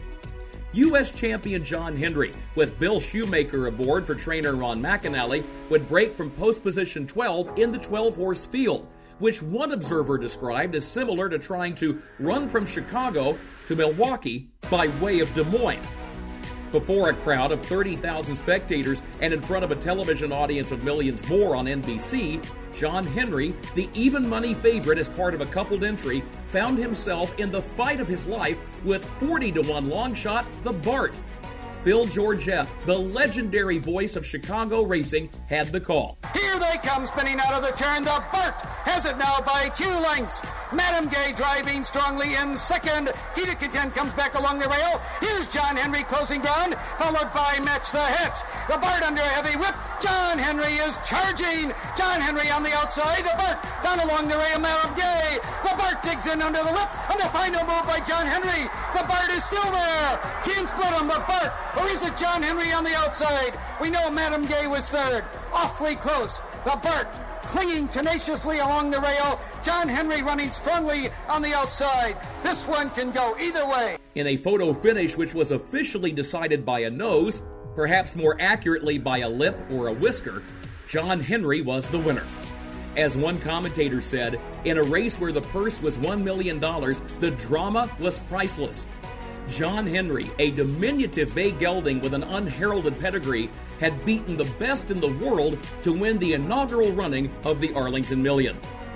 U S champion John Henry, with Bill Shoemaker aboard for trainer Ron McAnally, would break from post position twelve in the twelve-horse field, which one observer described as similar to trying to run from Chicago to Milwaukee by way of Des Moines. Before a crowd of thirty thousand spectators and in front of a television audience of millions more on N B C, John Henry, the even money favorite as part of a coupled entry, found himself in the fight of his life with forty to one long shot, the Bart. Phil Georgette, the legendary voice of Chicago racing, had the call. Here they come, spinning out of the turn. The Bart has it now by two lengths. Madam Gay driving strongly in second. Kita Kitten comes back along the rail. Here's John Henry closing ground, followed by Match the Hitch. The Bart under a heavy whip. John Henry is charging. John Henry on the outside. The Bart down along the rail. Madam Gay. The Bart digs in under the whip. And the final move by John Henry. The Bart is still there. Can't split him. The Bart. Or is it John Henry on the outside? We know Madam Gay was third. Awfully close. The Bart clinging tenaciously along the rail. John Henry running strongly on the outside. This one can go either way. In a photo finish which was officially decided by a nose, perhaps more accurately by a lip or a whisker, John Henry was the winner. As one commentator said, in a race where the purse was one million dollars, the drama was priceless. John Henry, a diminutive bay gelding with an unheralded pedigree, had beaten the best in the world to win the inaugural running of the Arlington Million.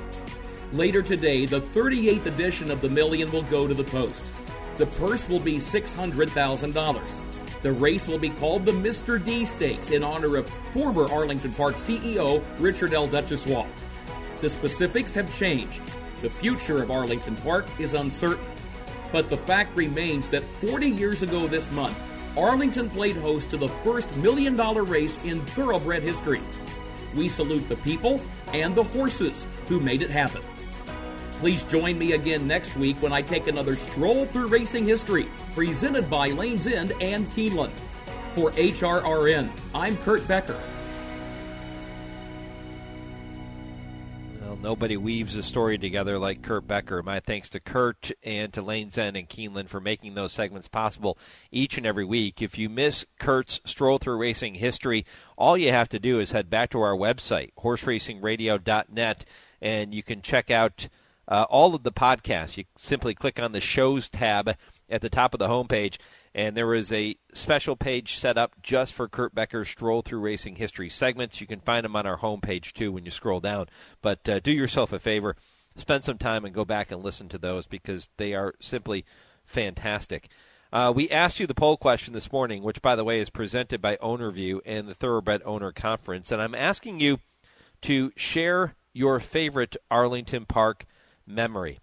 Later today, the thirty-eighth edition of the Million will go to the post. The purse will be six hundred thousand dollars. The race will be called the Mister D Stakes in honor of former Arlington Park C E O Richard L. Duchossois. The specifics have changed. The future of Arlington Park is uncertain. But the fact remains that forty years ago this month, Arlington played host to the first million-dollar race in thoroughbred history. We salute the people and the horses who made it happen. Please join me again next week when I take another stroll through racing history, presented by Lane's End and Keeneland. For H R R N, I'm Kurt Becker. Well, Nobody weaves a story together like Kurt Becker. My thanks to Kurt and to Lane Zen and Keeneland for making those segments possible each and every week. If you miss Kurt's Stroll Through Racing history, all you have to do is head back to our website, horse racing radio dot net, and you can check out uh, all of the podcasts. You simply click on the Shows tab at the top of the homepage, and there is a special page set up just for Kurt Becker's Stroll Through Racing history segments. You can find them on our homepage, too, when you scroll down. But uh, do yourself a favor, spend some time and go back and listen to those because they are simply fantastic. Uh, we asked you the poll question this morning, which, by the way, is presented by OwnerView and the Thoroughbred Owner Conference. And I'm asking you to share your favorite Arlington Park memory.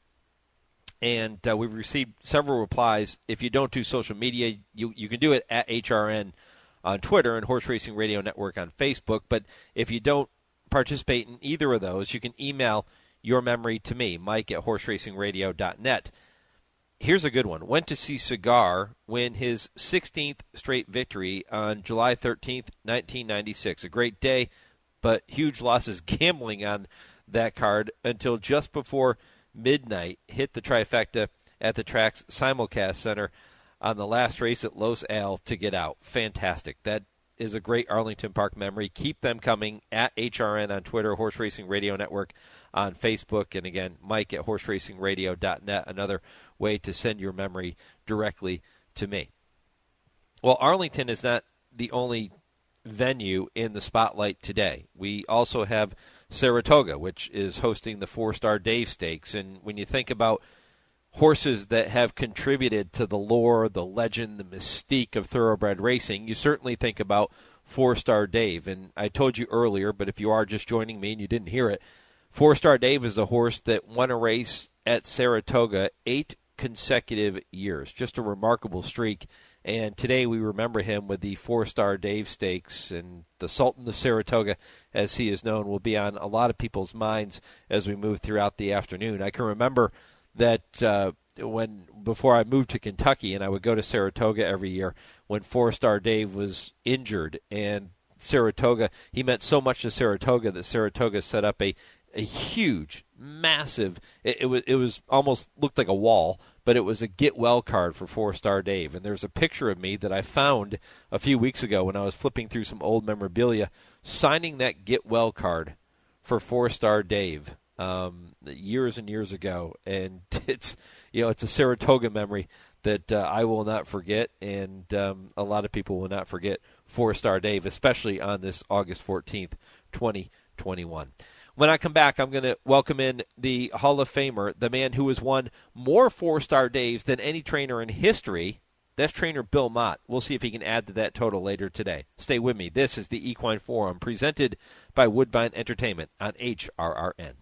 And uh, we've received several replies. If you don't do social media, you, you can do it at H R N on Twitter and Horse Racing Radio Network on Facebook. But if you don't participate in either of those, you can email your memory to me, Mike at horse racing radio dot net. Here's a good one. Went to see Cigar win his sixteenth straight victory on July thirteenth, nineteen ninety-six. A great day, but huge losses gambling on that card until just before midnight, hit the trifecta at the track's simulcast center on the last race at Los Al to get out. Fantastic. That is a great Arlington Park memory. Keep them coming at H R N on Twitter, Horse Racing Radio Network on Facebook, and again, Mike at horse racing radio dot net, another way to send your memory directly to me. Well, Arlington is not the only venue in the spotlight today. We also have Saratoga, which is hosting the Four-Star Dave Stakes. And when you think about horses that have contributed to the lore, the legend, the mystique of thoroughbred racing, you certainly think about Four-Star Dave. And I told you earlier, but if you are just joining me and you didn't hear it, Four-Star Dave is a horse that won a race at Saratoga eight consecutive years. Just a remarkable streak. And today we remember him with the Four-Star Dave Stakes, and the Sultan of Saratoga, as he is known, will be on a lot of people's minds as we move throughout the afternoon. I can remember that uh, when before I moved to Kentucky, and I would go to Saratoga every year, when Four-Star Dave was injured, and Saratoga, he meant so much to Saratoga that Saratoga set up a, a huge, massive, it, it was it was almost looked like a wall, but it was a get well card for Four-Star Dave. And there's a picture of me that I found a few weeks ago when I was flipping through some old memorabilia, signing that get well card for Four-Star Dave um, years and years ago. And it's, you know, it's a Saratoga memory that uh, I will not forget, and um, a lot of people will not forget Four-Star Dave, especially on this August fourteenth, twenty twenty-one. When I come back, I'm going to welcome in the Hall of Famer, the man who has won more Four-Star Daves than any trainer in history. That's trainer Bill Mott. We'll see if he can add to that total later today. Stay with me. This is the Equine Forum, presented by Woodbine Entertainment on H R R N.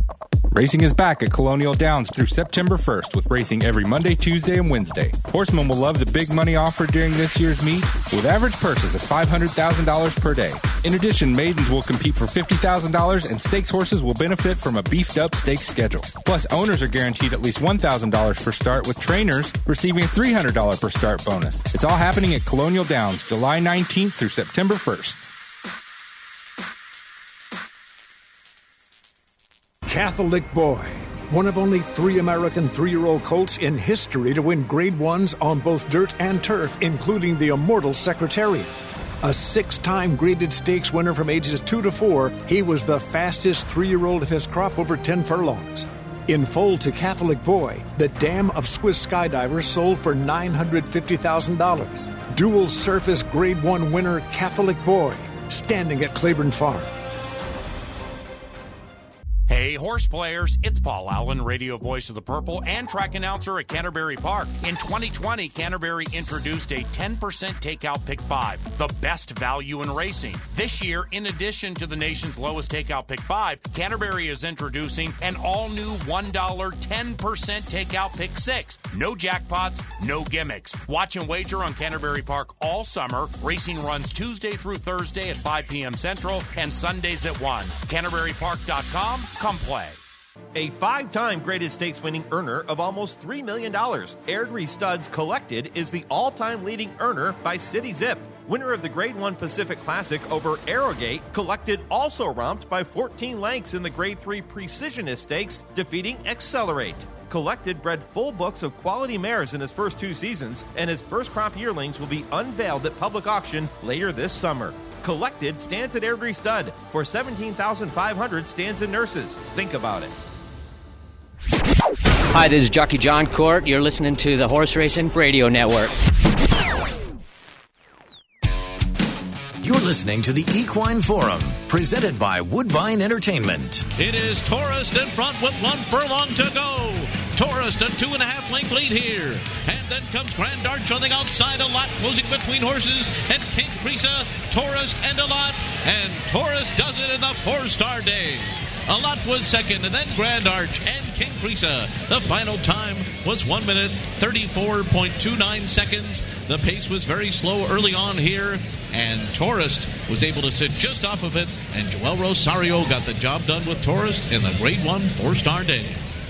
Racing is back at Colonial Downs through September first with racing every Monday, Tuesday, and Wednesday. Horsemen will love the big money offered during this year's meet, with average purses of five hundred thousand dollars per day. In addition, maidens will compete for fifty thousand dollars, and stakes horses will benefit from a beefed-up stakes schedule. Plus, owners are guaranteed at least one thousand dollars per start, with trainers receiving a three hundred dollars per start bonus. It's all happening at Colonial Downs, July nineteenth through September first. Catholic Boy, one of only three American three-year-old colts in history to win Grade Ones on both dirt and turf, including the immortal Secretariat. A six-time graded stakes winner from ages two to four, he was the fastest three-year-old of his crop over ten furlongs. In foal to Catholic Boy, the Dam of Swiss Skydivers sold for nine hundred fifty thousand dollars. Dual surface Grade One winner Catholic Boy, standing at Claiborne Farm. Hey, horse players, it's Paul Allen, radio voice of the Purple and track announcer at Canterbury Park. In twenty twenty, Canterbury introduced a ten percent takeout pick five, the best value in racing. This year, in addition to the nation's lowest takeout pick five, Canterbury is introducing an all-new one dollar ten percent takeout pick six. No jackpots, no gimmicks. Watch and wager on Canterbury Park all summer. Racing runs Tuesday through Thursday at five p.m. Central and Sundays at one. Canterbury Park dot com. Come play. A five-time graded stakes winning earner of almost three million dollars, Airdrie Studs Collected is the all-time leading earner by City Zip. winner of the Grade one Pacific Classic over Arrogate, Collected also romped by fourteen lengths in the Grade three Precisionist Stakes, defeating Accelerate. Collected bred full books of quality mares in his first two seasons, and his first crop yearlings will be unveiled at public auction later this summer. Collected stands at Airdrie Stud for seventeen thousand five hundred stands and nurses. Think about it. Hi, this is Jockey John Court. You're listening to the Horse Racing Radio Network. You're listening to the Equine Forum, presented by Woodbine Entertainment. It is Tourist in front with one furlong to go. Tourist a two and a half length lead here. And then comes Grand Arch on the outside, a lot closing between horses. And King Crisa, Tourist, and a lot. And Tourist does it in the four-star day. A lot was second, and then Grand Arch and King Crisa. The final time was one minute, thirty-four point two nine seconds. The pace was very slow early on here, and Tourist was able to sit just off of it, and Joel Rosario got the job done with Tourist in the Grade one four-star day.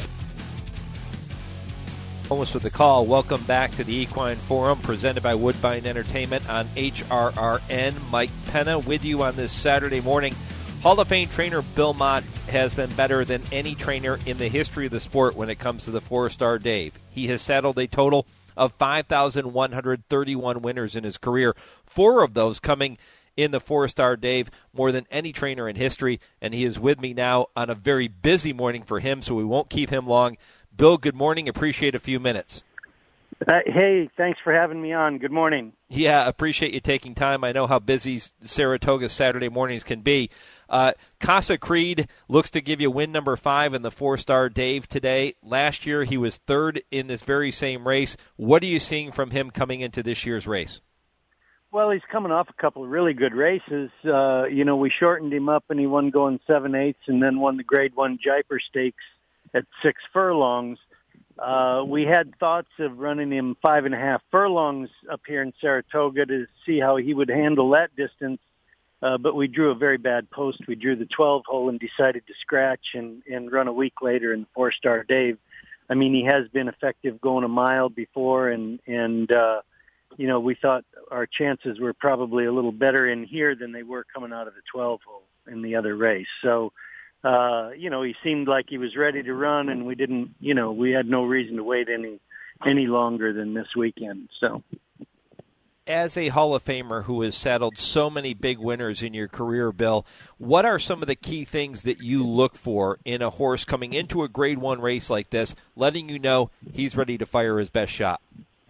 Almost with the call. Welcome back to the Equine Forum, presented by Woodbine Entertainment on H R R N. Mike Penna with you on this Saturday morning. Hall of Fame trainer Bill Mott has been better than any trainer in the history of the sport when it comes to the four-star Dave. He has saddled a total of five thousand one hundred thirty-one winners in his career, four of those coming in the four-star Dave, more than any trainer in history, and he is with me now on a very busy morning for him, so we won't keep him long. Bill, good morning. Appreciate a few minutes. Uh, hey, thanks for having me on. Good morning. Yeah, appreciate you taking time. I know how busy Saratoga Saturday mornings can be. Uh, Casa Creed looks to give you win number five in the four-star Dave today. Last year, he was third in this very same race. What are you seeing from him coming into this year's race? Well, he's coming off a couple of really good races. Uh, you know, we shortened him up, and he won going seven-eighths and then won the Grade one Jaipur Stakes at six furlongs. Uh, we had thoughts of running him five and a half furlongs up here in Saratoga to see how he would handle that distance. Uh, but we drew a very bad post. We drew the twelve hole and decided to scratch and, and run a week later in the four-star Dave. I mean, he has been effective going a mile before, and, and uh, you know, we thought our chances were probably a little better in here than they were coming out of the twelve hole in the other race. So, uh, you know, he seemed like he was ready to run, and we didn't, you know, we had no reason to wait any any longer than this weekend. So, as a Hall of Famer who has saddled so many big winners in your career, Bill, what are some of the key things that you look for in a horse coming into a Grade one race like this, letting you know he's ready to fire his best shot?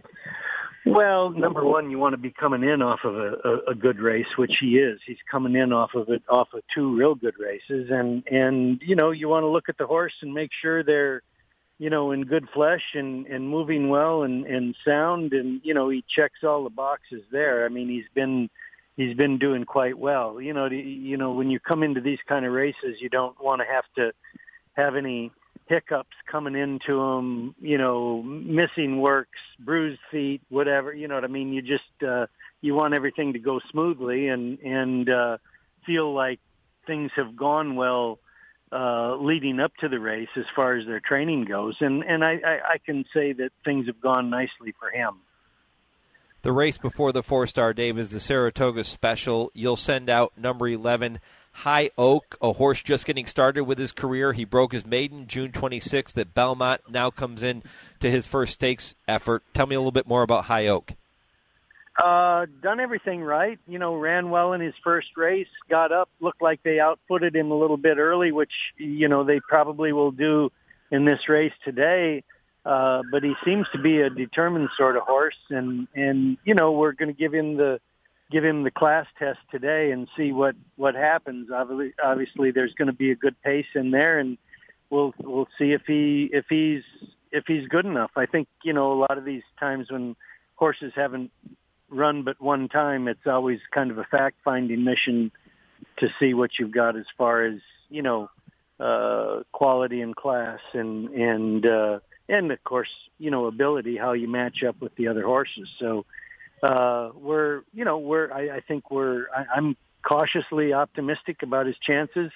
Well, number one, you want to be coming in off of a, a, a good race, which he is. He's coming in off of it, off of two real good races, and and you know, you want to look at the horse and make sure they're, you know, in good flesh and, and moving well and, and sound, and you know, he checks all the boxes there. I mean, he's been he's been doing quite well. You know, you know, when you come into these kind of races, you don't want to have to have any hiccups coming into them, you know, missing works, bruised feet, whatever, you know what I mean? You just, uh, you want everything to go smoothly and, and, uh, feel like things have gone well, uh, leading up to the race as far as their training goes. And, and I, I, I can say that things have gone nicely for him. The race before the four-star Dave is the Saratoga Special. You'll send out number eleven, High Oak, a horse just getting started with his career. He broke his maiden June twenty-sixth at Belmont, now comes in to his first stakes effort. Tell me a little bit more about High Oak. Uh, done everything right. You know, ran well in his first race, got up, looked like they outfooted him a little bit early, which, you know, they probably will do in this race today. Uh, but he seems to be a determined sort of horse, and, and you know, we're going to give him the give him the class test today and see what, what happens. Obviously, obviously, there's going to be a good pace in there, and we'll we'll see if he if he's if he's good enough. I think, you know, a lot of these times when horses haven't run but one time, it's always kind of a fact-finding mission to see what you've got as far as, you know, uh, quality and class, and and uh, and of course, you know, ability, how you match up with the other horses. So uh, we're, you know, we're I, I think we're I, I'm cautiously optimistic about his chances.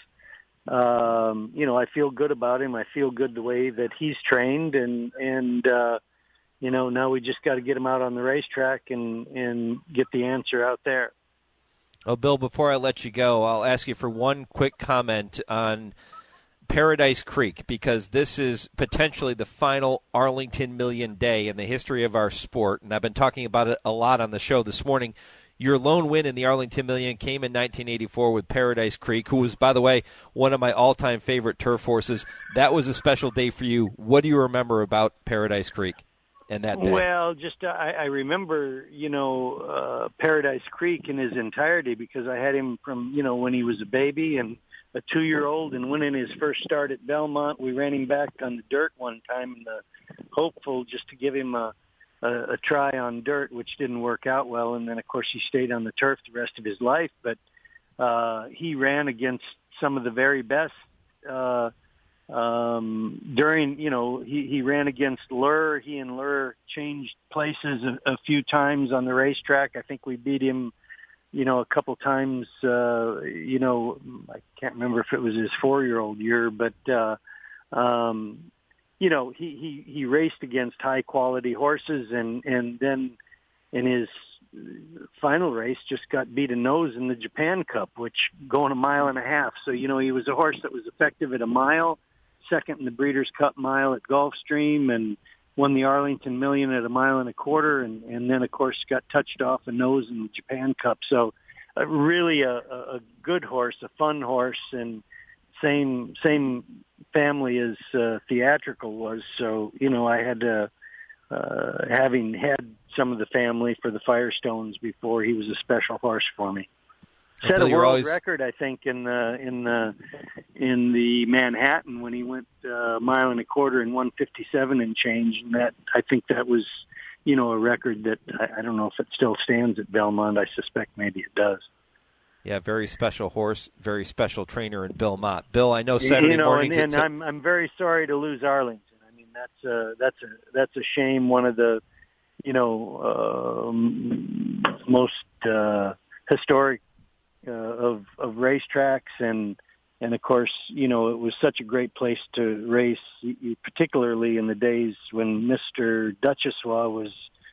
Um, you know, I feel good about him. I feel good the way that he's trained, and and uh, you know, now we just got to get him out on the racetrack and, and get the answer out there. Oh, Bill, before I let you go, I'll ask you for one quick comment on Paradise Creek, because this is potentially the final Arlington Million day in the history of our sport, and I've been talking about it a lot on the show this morning. Your lone win in the Arlington Million came in nineteen eighty-four with Paradise Creek, who was, by the way, one of my all-time favorite turf horses. That was a special day for you. What do you remember about Paradise Creek and that day? Well, just uh, I, I remember, you know, uh, Paradise Creek in his entirety, because I had him from, you know, when he was a baby and a two-year-old, and winning his first start at Belmont. We ran him back on the dirt one time in the Hopeful just to give him a, a, a try on dirt, which didn't work out well. And then, of course, he stayed on the turf the rest of his life. But uh, he ran against some of the very best uh, um, during, you know, he, he ran against Lure. He and Lure changed places a, a few times on the racetrack. I think we beat him, you know, a couple times, uh, you know, I can't remember if it was his four-year-old year, but, uh, um, you know, he, he, he raced against high-quality horses, and, and then in his final race just got beat a nose in the Japan Cup, which going a mile and a half. So, you know, he was a horse that was effective at a mile, second in the Breeders' Cup Mile at Gulfstream, and won the Arlington Million at a mile and a quarter, and, and then, of course, got touched off a nose in the Japan Cup. So uh, really a, a good horse, a fun horse, and same same family as uh, Theatrical was. So, you know, I had to, uh, having had some of the family for the Firestones before, he was a special horse for me. Set a world always... record, I think, in the in the in the Manhattan when he went uh, a mile and a quarter in one fifty-seven and change. And that, I think that was, you know, a record that I, I don't know if it still stands at Belmont. I suspect maybe it does. Yeah, very special horse, very special trainer in Bill Mott. Bill, I know Saturday you know, mornings. And, and I'm I'm very sorry to lose Arlington. I mean, that's a that's a that's a shame. One of the, you know, um, most uh, historic. Uh, of of racetracks, and and of course, you know, it was such a great place to race, particularly in the days when Mister Duchossois was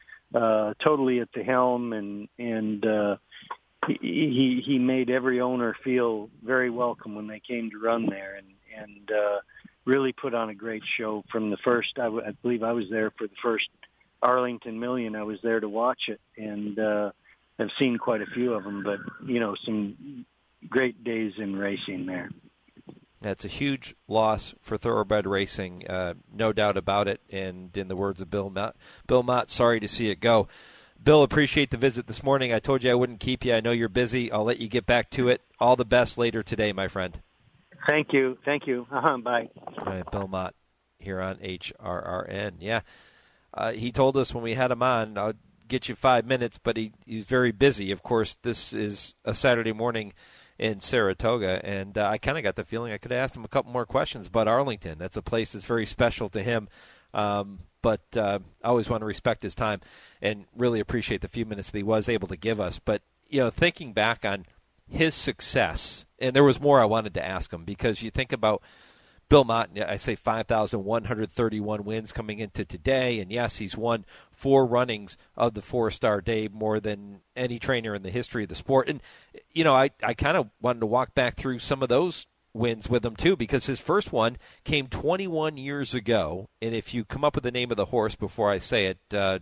uh, totally at the helm, and and uh, he, he he made every owner feel very welcome when they came to run there, and and uh, really put on a great show from the first. I, w- I believe I was there for the first Arlington Million. I was there to watch it, and. Uh, I've seen quite a few of them, but, you know, some great days in racing there. That's a huge loss for thoroughbred racing, uh, no doubt about it. And in the words of Bill Mott, Bill Mott, sorry to see it go. Bill, appreciate the visit this morning. I told you I wouldn't keep you. I know you're busy. I'll let you get back to it. All the best later today, my friend. Thank you. Thank you. Uh-huh. Bye. All right, Bill Mott here on H R R N. Yeah, uh, he told us when we had him on, I'll get you five minutes, but he, he's very busy. Of course, this is a Saturday morning in Saratoga, and uh, I kind of got the feeling I could have asked him a couple more questions about Arlington. That's a place that's very special to him, um, but uh, I always want to respect his time and really appreciate the few minutes that he was able to give us. But, you know, thinking back on his success, and there was more I wanted to ask him, because you think about Bill Mott, I say five thousand one hundred thirty-one wins coming into today, and yes, he's won four runnings of the four-star day, more than any trainer in the history of the sport. And, you know, I, I kind of wanted to walk back through some of those wins with him, too, because his first one came twenty-one years ago, and if you come up with the name of the horse before I say it, uh,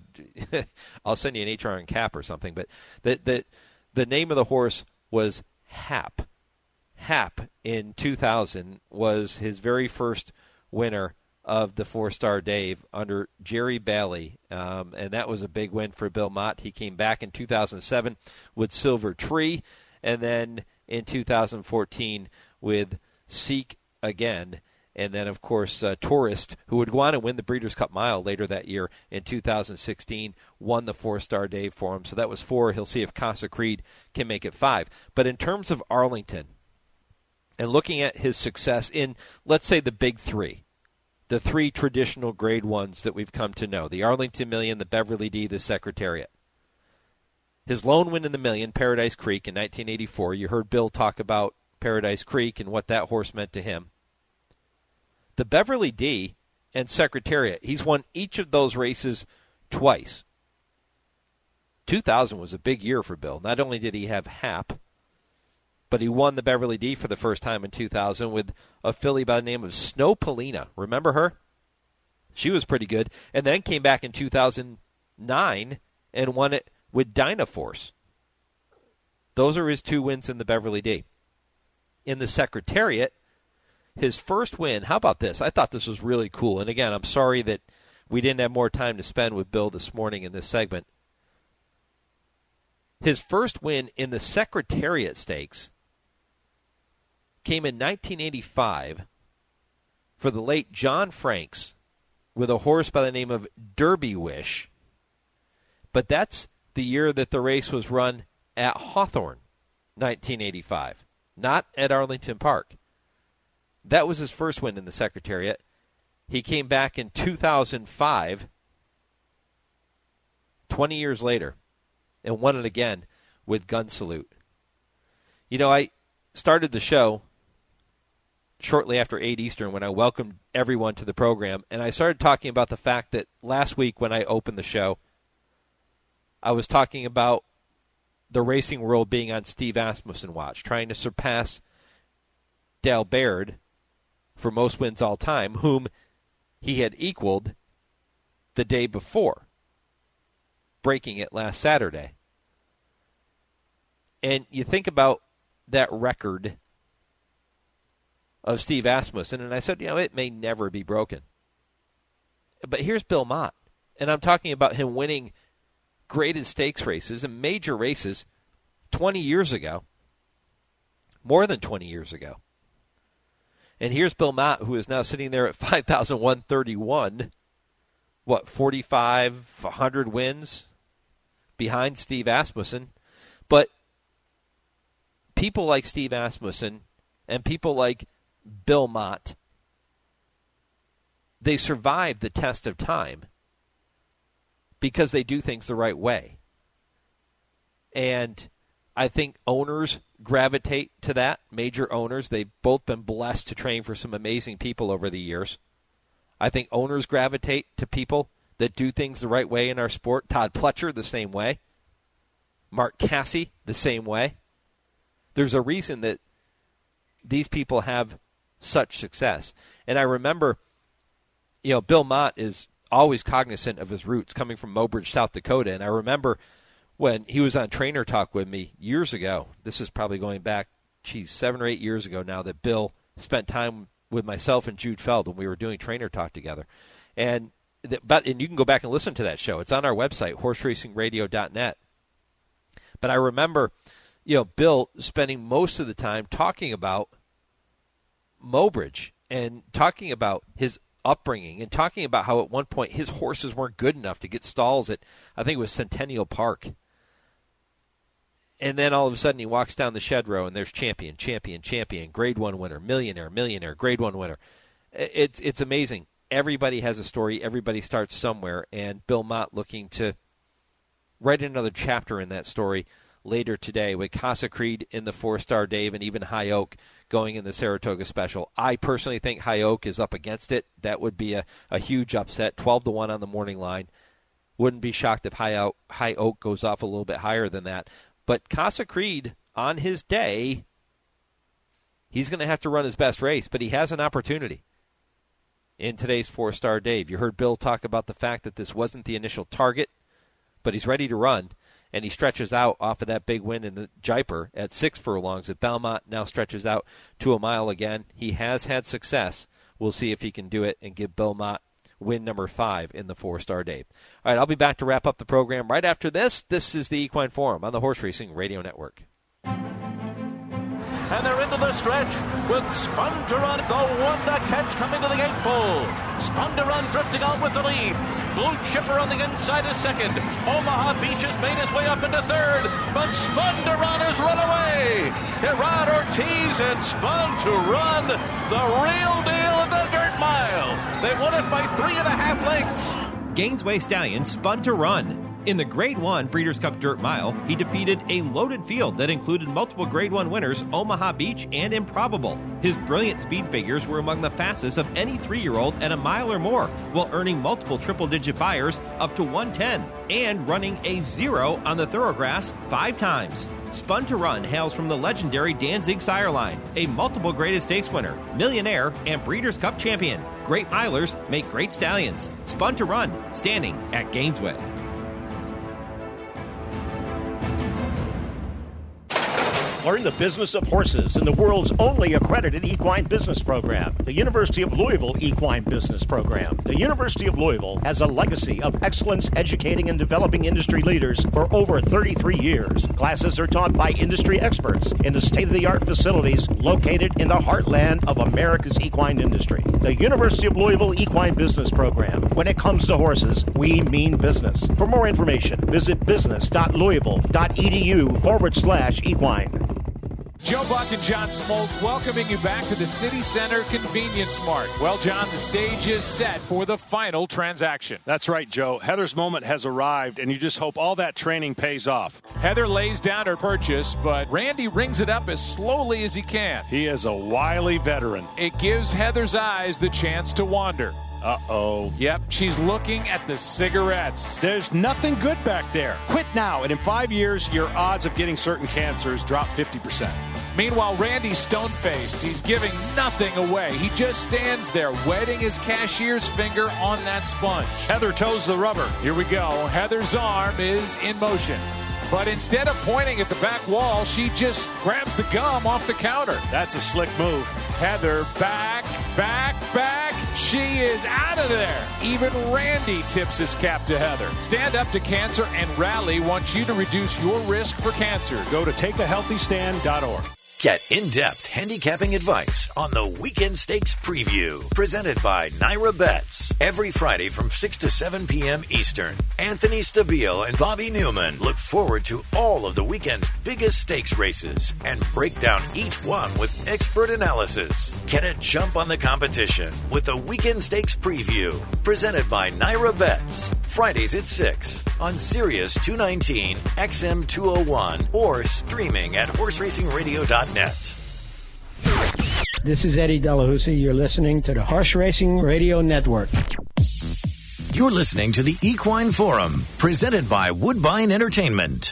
I'll send you an H R N cap or something, but the, the, the name of the horse was Hap. Hap in two thousand was his very first winner of the four-star Dave under Jerry Bailey, um, and that was a big win for Bill Mott. He came back in two thousand seven with Silver Tree, and then in two thousand fourteen with Seek Again, and then, of course, uh, Tourist, who would go on and win the Breeders' Cup Mile later that year in two thousand sixteen, won the four-star Dave for him. So that was four. He'll see if Casa Creed can make it five. But in terms of Arlington, and looking at his success in, let's say, the big three, the three traditional grade ones that we've come to know, the Arlington Million, the Beverly D, the Secretariat. His lone win in the Million, Paradise Creek, in nineteen eighty-four. You heard Bill talk about Paradise Creek and what that horse meant to him. The Beverly D and Secretariat, he's won each of those races twice. two thousand was a big year for Bill. Not only did he have Hap, but he won the Beverly D for the first time in two thousand with a filly by the name of Snow Polina. Remember her? She was pretty good. And then came back in two thousand nine and won it with Dynaforce. Those are his two wins in the Beverly D. In the Secretariat, his first win, how about this? I thought this was really cool. And again, I'm sorry that we didn't have more time to spend with Bill this morning in this segment. His first win in the Secretariat Stakes came in nineteen eighty-five for the late John Franks with a horse by the name of Derby Wish. But that's the year that the race was run at Hawthorne, nineteen eighty-five, not at Arlington Park. That was his first win in the Secretariat. He came back in two thousand five, twenty years later, and won it again with Gun Salute. You know, I started the show shortly after eight Eastern when I welcomed everyone to the program, and I started talking about the fact that last week when I opened the show, I was talking about the racing world being on Steve Asmussen watch, trying to surpass Dale Baird for most wins all time, whom he had equaled the day before, breaking it last Saturday. And you think about that record of Steve Asmussen, and I said, you know, it may never be broken. But here's Bill Mott, and I'm talking about him winning graded stakes races and major races twenty years ago, more than twenty years ago. And here's Bill Mott, who is now sitting there at five thousand one hundred thirty-one, what, forty-five, one hundred wins behind Steve Asmussen. But people like Steve Asmussen and people like Bill Mott, they survive the test of time because they do things the right way. And I think owners gravitate to that, major owners. They've both been blessed to train for some amazing people over the years. I think owners gravitate to people that do things the right way in our sport. Todd Pletcher, the same way. Mark Casse, the same way. There's a reason that these people have such success. And I remember, you know, Bill Mott is always cognizant of his roots, coming from Mobridge, South Dakota. And I remember when he was on Trainer Talk with me years ago, this is probably going back, geez, seven or eight years ago now, that Bill spent time with myself and Jude Feld when we were doing Trainer Talk together. And the, but and you can go back and listen to that show. It's on our website, horse racing radio dot net. But I remember, you know, Bill spending most of the time talking about Mobridge and talking about his upbringing and talking about how at one point his horses weren't good enough to get stalls at, I think it was Centennial Park. And then all of a sudden he walks down the shed row and there's champion, champion, champion, grade one winner, millionaire, millionaire, grade one winner. It's it's amazing. Everybody has a story. Everybody starts somewhere. And Bill Mott looking to write another chapter in that story later today with Casa Creed in the four-star Dave and even High Oak going in the Saratoga Special. I personally think High Oak is up against it. That would be a, a huge upset, twelve to one on the morning line. Wouldn't be shocked if High Oak, High Oak goes off a little bit higher than that. But Casa Creed, on his day, he's going to have to run his best race, but he has an opportunity in today's four-star Dave. You heard Bill talk about the fact that this wasn't the initial target, but he's ready to run. And he stretches out off of that big win in the Jaipur at six furlongs at Belmont, now stretches out to a mile again. He has had success. We'll see if he can do it and give Bill Mott win number five in the four-star Dave. All right, I'll be back to wrap up the program right after this. This is the Equine Forum on the Horse Racing Radio Network. And they're into the stretch with Spun to Run, the one to catch coming to the eighth pole. Spun to Run drifting out with the lead. Blue Chipper on the inside is second. Omaha Beach has made his way up into third, but Spun to Run has run away. Gerard Ortiz and Spun to Run, the real deal in the dirt mile. They won it by three and a half lengths. Gainesway Stallion Spun to Run In the Grade one Breeders' Cup Dirt Mile, he defeated a loaded field that included multiple Grade one winners, Omaha Beach and Improbable. His brilliant speed figures were among the fastest of any three-year-old at a mile or more, while earning multiple triple-digit buyers up to one ten and running a zero on the thoroughgrass five times. Spun to Run hails from the legendary Danzig sire line, a multiple Graded Stakes winner, millionaire, and Breeders' Cup champion. Great milers make great stallions. Spun to Run, standing at Gainesway. Learn the business of horses in the world's only accredited equine business program, the University of Louisville Equine Business Program. The University of Louisville has a legacy of excellence educating and developing industry leaders for over thirty-three years. Classes are taught by industry experts in the state-of-the-art facilities located in the heartland of America's equine industry. The University of Louisville Equine Business Program. When it comes to horses, we mean business. For more information, visit business.louisville.edu forward slash equine. Joe Buck and John Smoltz welcoming you back to the City Center Convenience Mart. Well, John, the stage is set for the final transaction. That's right, Joe. Heather's moment has arrived, and you just hope all that training pays off. Heather lays down her purchase, but Randy rings it up as slowly as he can. He is a wily veteran. It gives Heather's eyes the chance to wander. Uh-oh. Yep, she's looking at the cigarettes. There's nothing good back there. Quit now, and in five years, your odds of getting certain cancers drop fifty percent. Meanwhile, Randy's stone-faced. He's giving nothing away. He just stands there, wetting his cashier's finger on that sponge. Heather toes the rubber. Here we go. Heather's arm is in motion. But instead of pointing at the back wall, she just grabs the gum off the counter. That's a slick move. Heather back, back, back. She is out of there. Even Randy tips his cap to Heather. Stand Up to Cancer and Rally wants you to reduce your risk for cancer. Go to take a healthy stand dot org. Get in-depth handicapping advice on the Weekend Stakes Preview, presented by Naira Bets. Every Friday from six to seven p.m. Eastern, Anthony Stabile and Bobby Newman look forward to all of the weekend's biggest stakes races and break down each one with expert analysis. Get a jump on the competition with the Weekend Stakes Preview, presented by Naira Bets. Fridays at six on Sirius two nineteen, X M two oh one, or streaming at horse racing radio dot net. This is Eddie Delahousie. You're listening to the Horse Racing Radio Network. You're listening to the Equine Forum, presented by Woodbine Entertainment.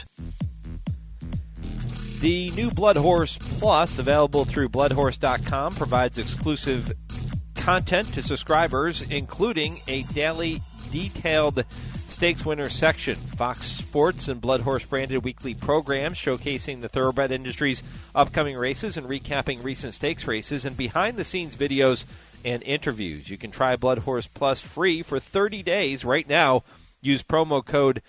The new Blood Horse Plus, available through blood horse dot com, provides exclusive content to subscribers, including a daily detailed stakes winner section, Fox Sports and Blood Horse branded weekly programs showcasing the thoroughbred industry's upcoming races and recapping recent stakes races, and behind-the-scenes videos and interviews. You can try Blood Horse Plus free for thirty days right now. Use promo code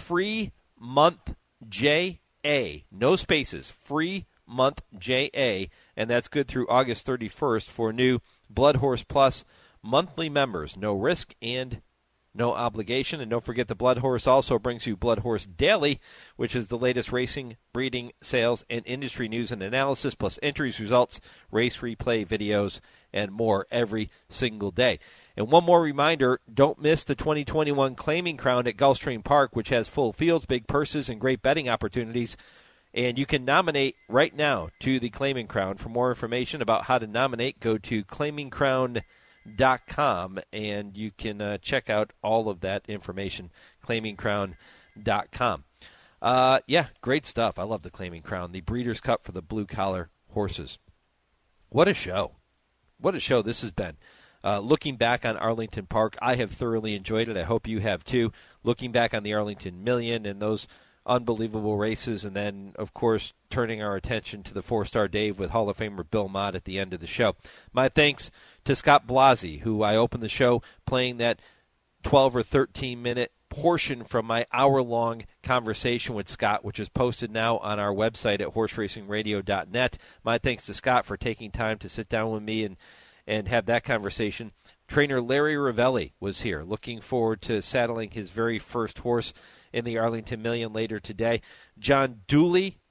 FREEMONTHJA. No spaces. FREEMONTHJA. And that's good through August thirty-first for new Blood Horse Plus monthly members. No risk and no obligation. And don't forget, the Blood Horse also brings you Blood Horse Daily, which is the latest racing, breeding, sales, and industry news and analysis, plus entries, results, race replay videos, and more every single day. And one more reminder, don't miss the twenty twenty-one Claiming Crown at Gulfstream Park, which has full fields, big purses, and great betting opportunities. And you can nominate right now to the Claiming Crown. For more information about how to nominate, go to claiming crown dot com, and you can uh, check out all of that information, claiming crown dot com. Uh, yeah, great stuff. I love the Claiming Crown, the Breeders' Cup for the blue-collar horses. What a show. What a show this has been. Uh, looking back on Arlington Park, I have thoroughly enjoyed it. I hope you have too. Looking back on the Arlington Million and those unbelievable races, and then, of course, turning our attention to the four-star Dave with Hall of Famer Bill Mott at the end of the show. My thanks to Scott Blasi, who I opened the show playing that twelve or thirteen-minute portion from my hour-long conversation with Scott, which is posted now on our website at horse racing radio dot net. My thanks to Scott for taking time to sit down with me and, and have that conversation. Trainer Larry Ravelli was here, looking forward to saddling his very first horse in the Arlington Million later today. John Dooley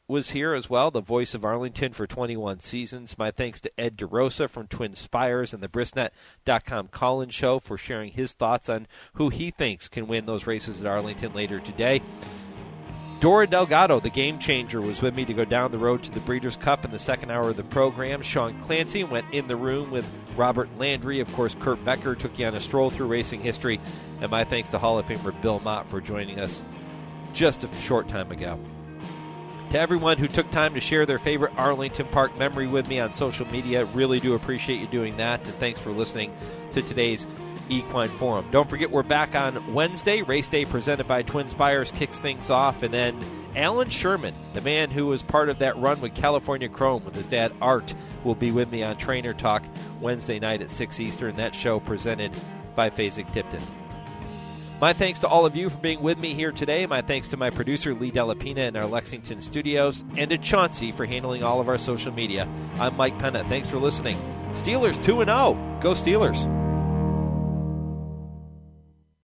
was here as well, the voice of Arlington for twenty-one seasons. My thanks to Ed DeRosa from Twin Spires and the Brisnet dot com call-in show for sharing his thoughts on who he thinks can win those races at Arlington later today. Dora Delgado, the game changer, was with me to go down the road to the Breeders' Cup in the second hour of the program. Sean Clancy went in the room with Robert Landry. Of course, Kurt Becker took you on a stroll through racing history. And my thanks to Hall of Famer Bill Mott for joining us just a short time ago. To everyone who took time to share their favorite Arlington Park memory with me on social media, really do appreciate you doing that. And thanks for listening to today's Equine Forum. Don't forget, we're back on Wednesday. Race day presented by Twin Spires kicks things off. And then Alan Sherman, the man who was part of that run with California Chrome with his dad Art, will be with me on Trainer Talk Wednesday night at six Eastern. That show presented by Fasig-Tipton. My thanks to all of you for being with me here today. My thanks to my producer, Lee Delapina, in our Lexington studios, and to Chauncey for handling all of our social media. I'm Mike Penna. Thanks for listening. Steelers two and oh. Go Steelers.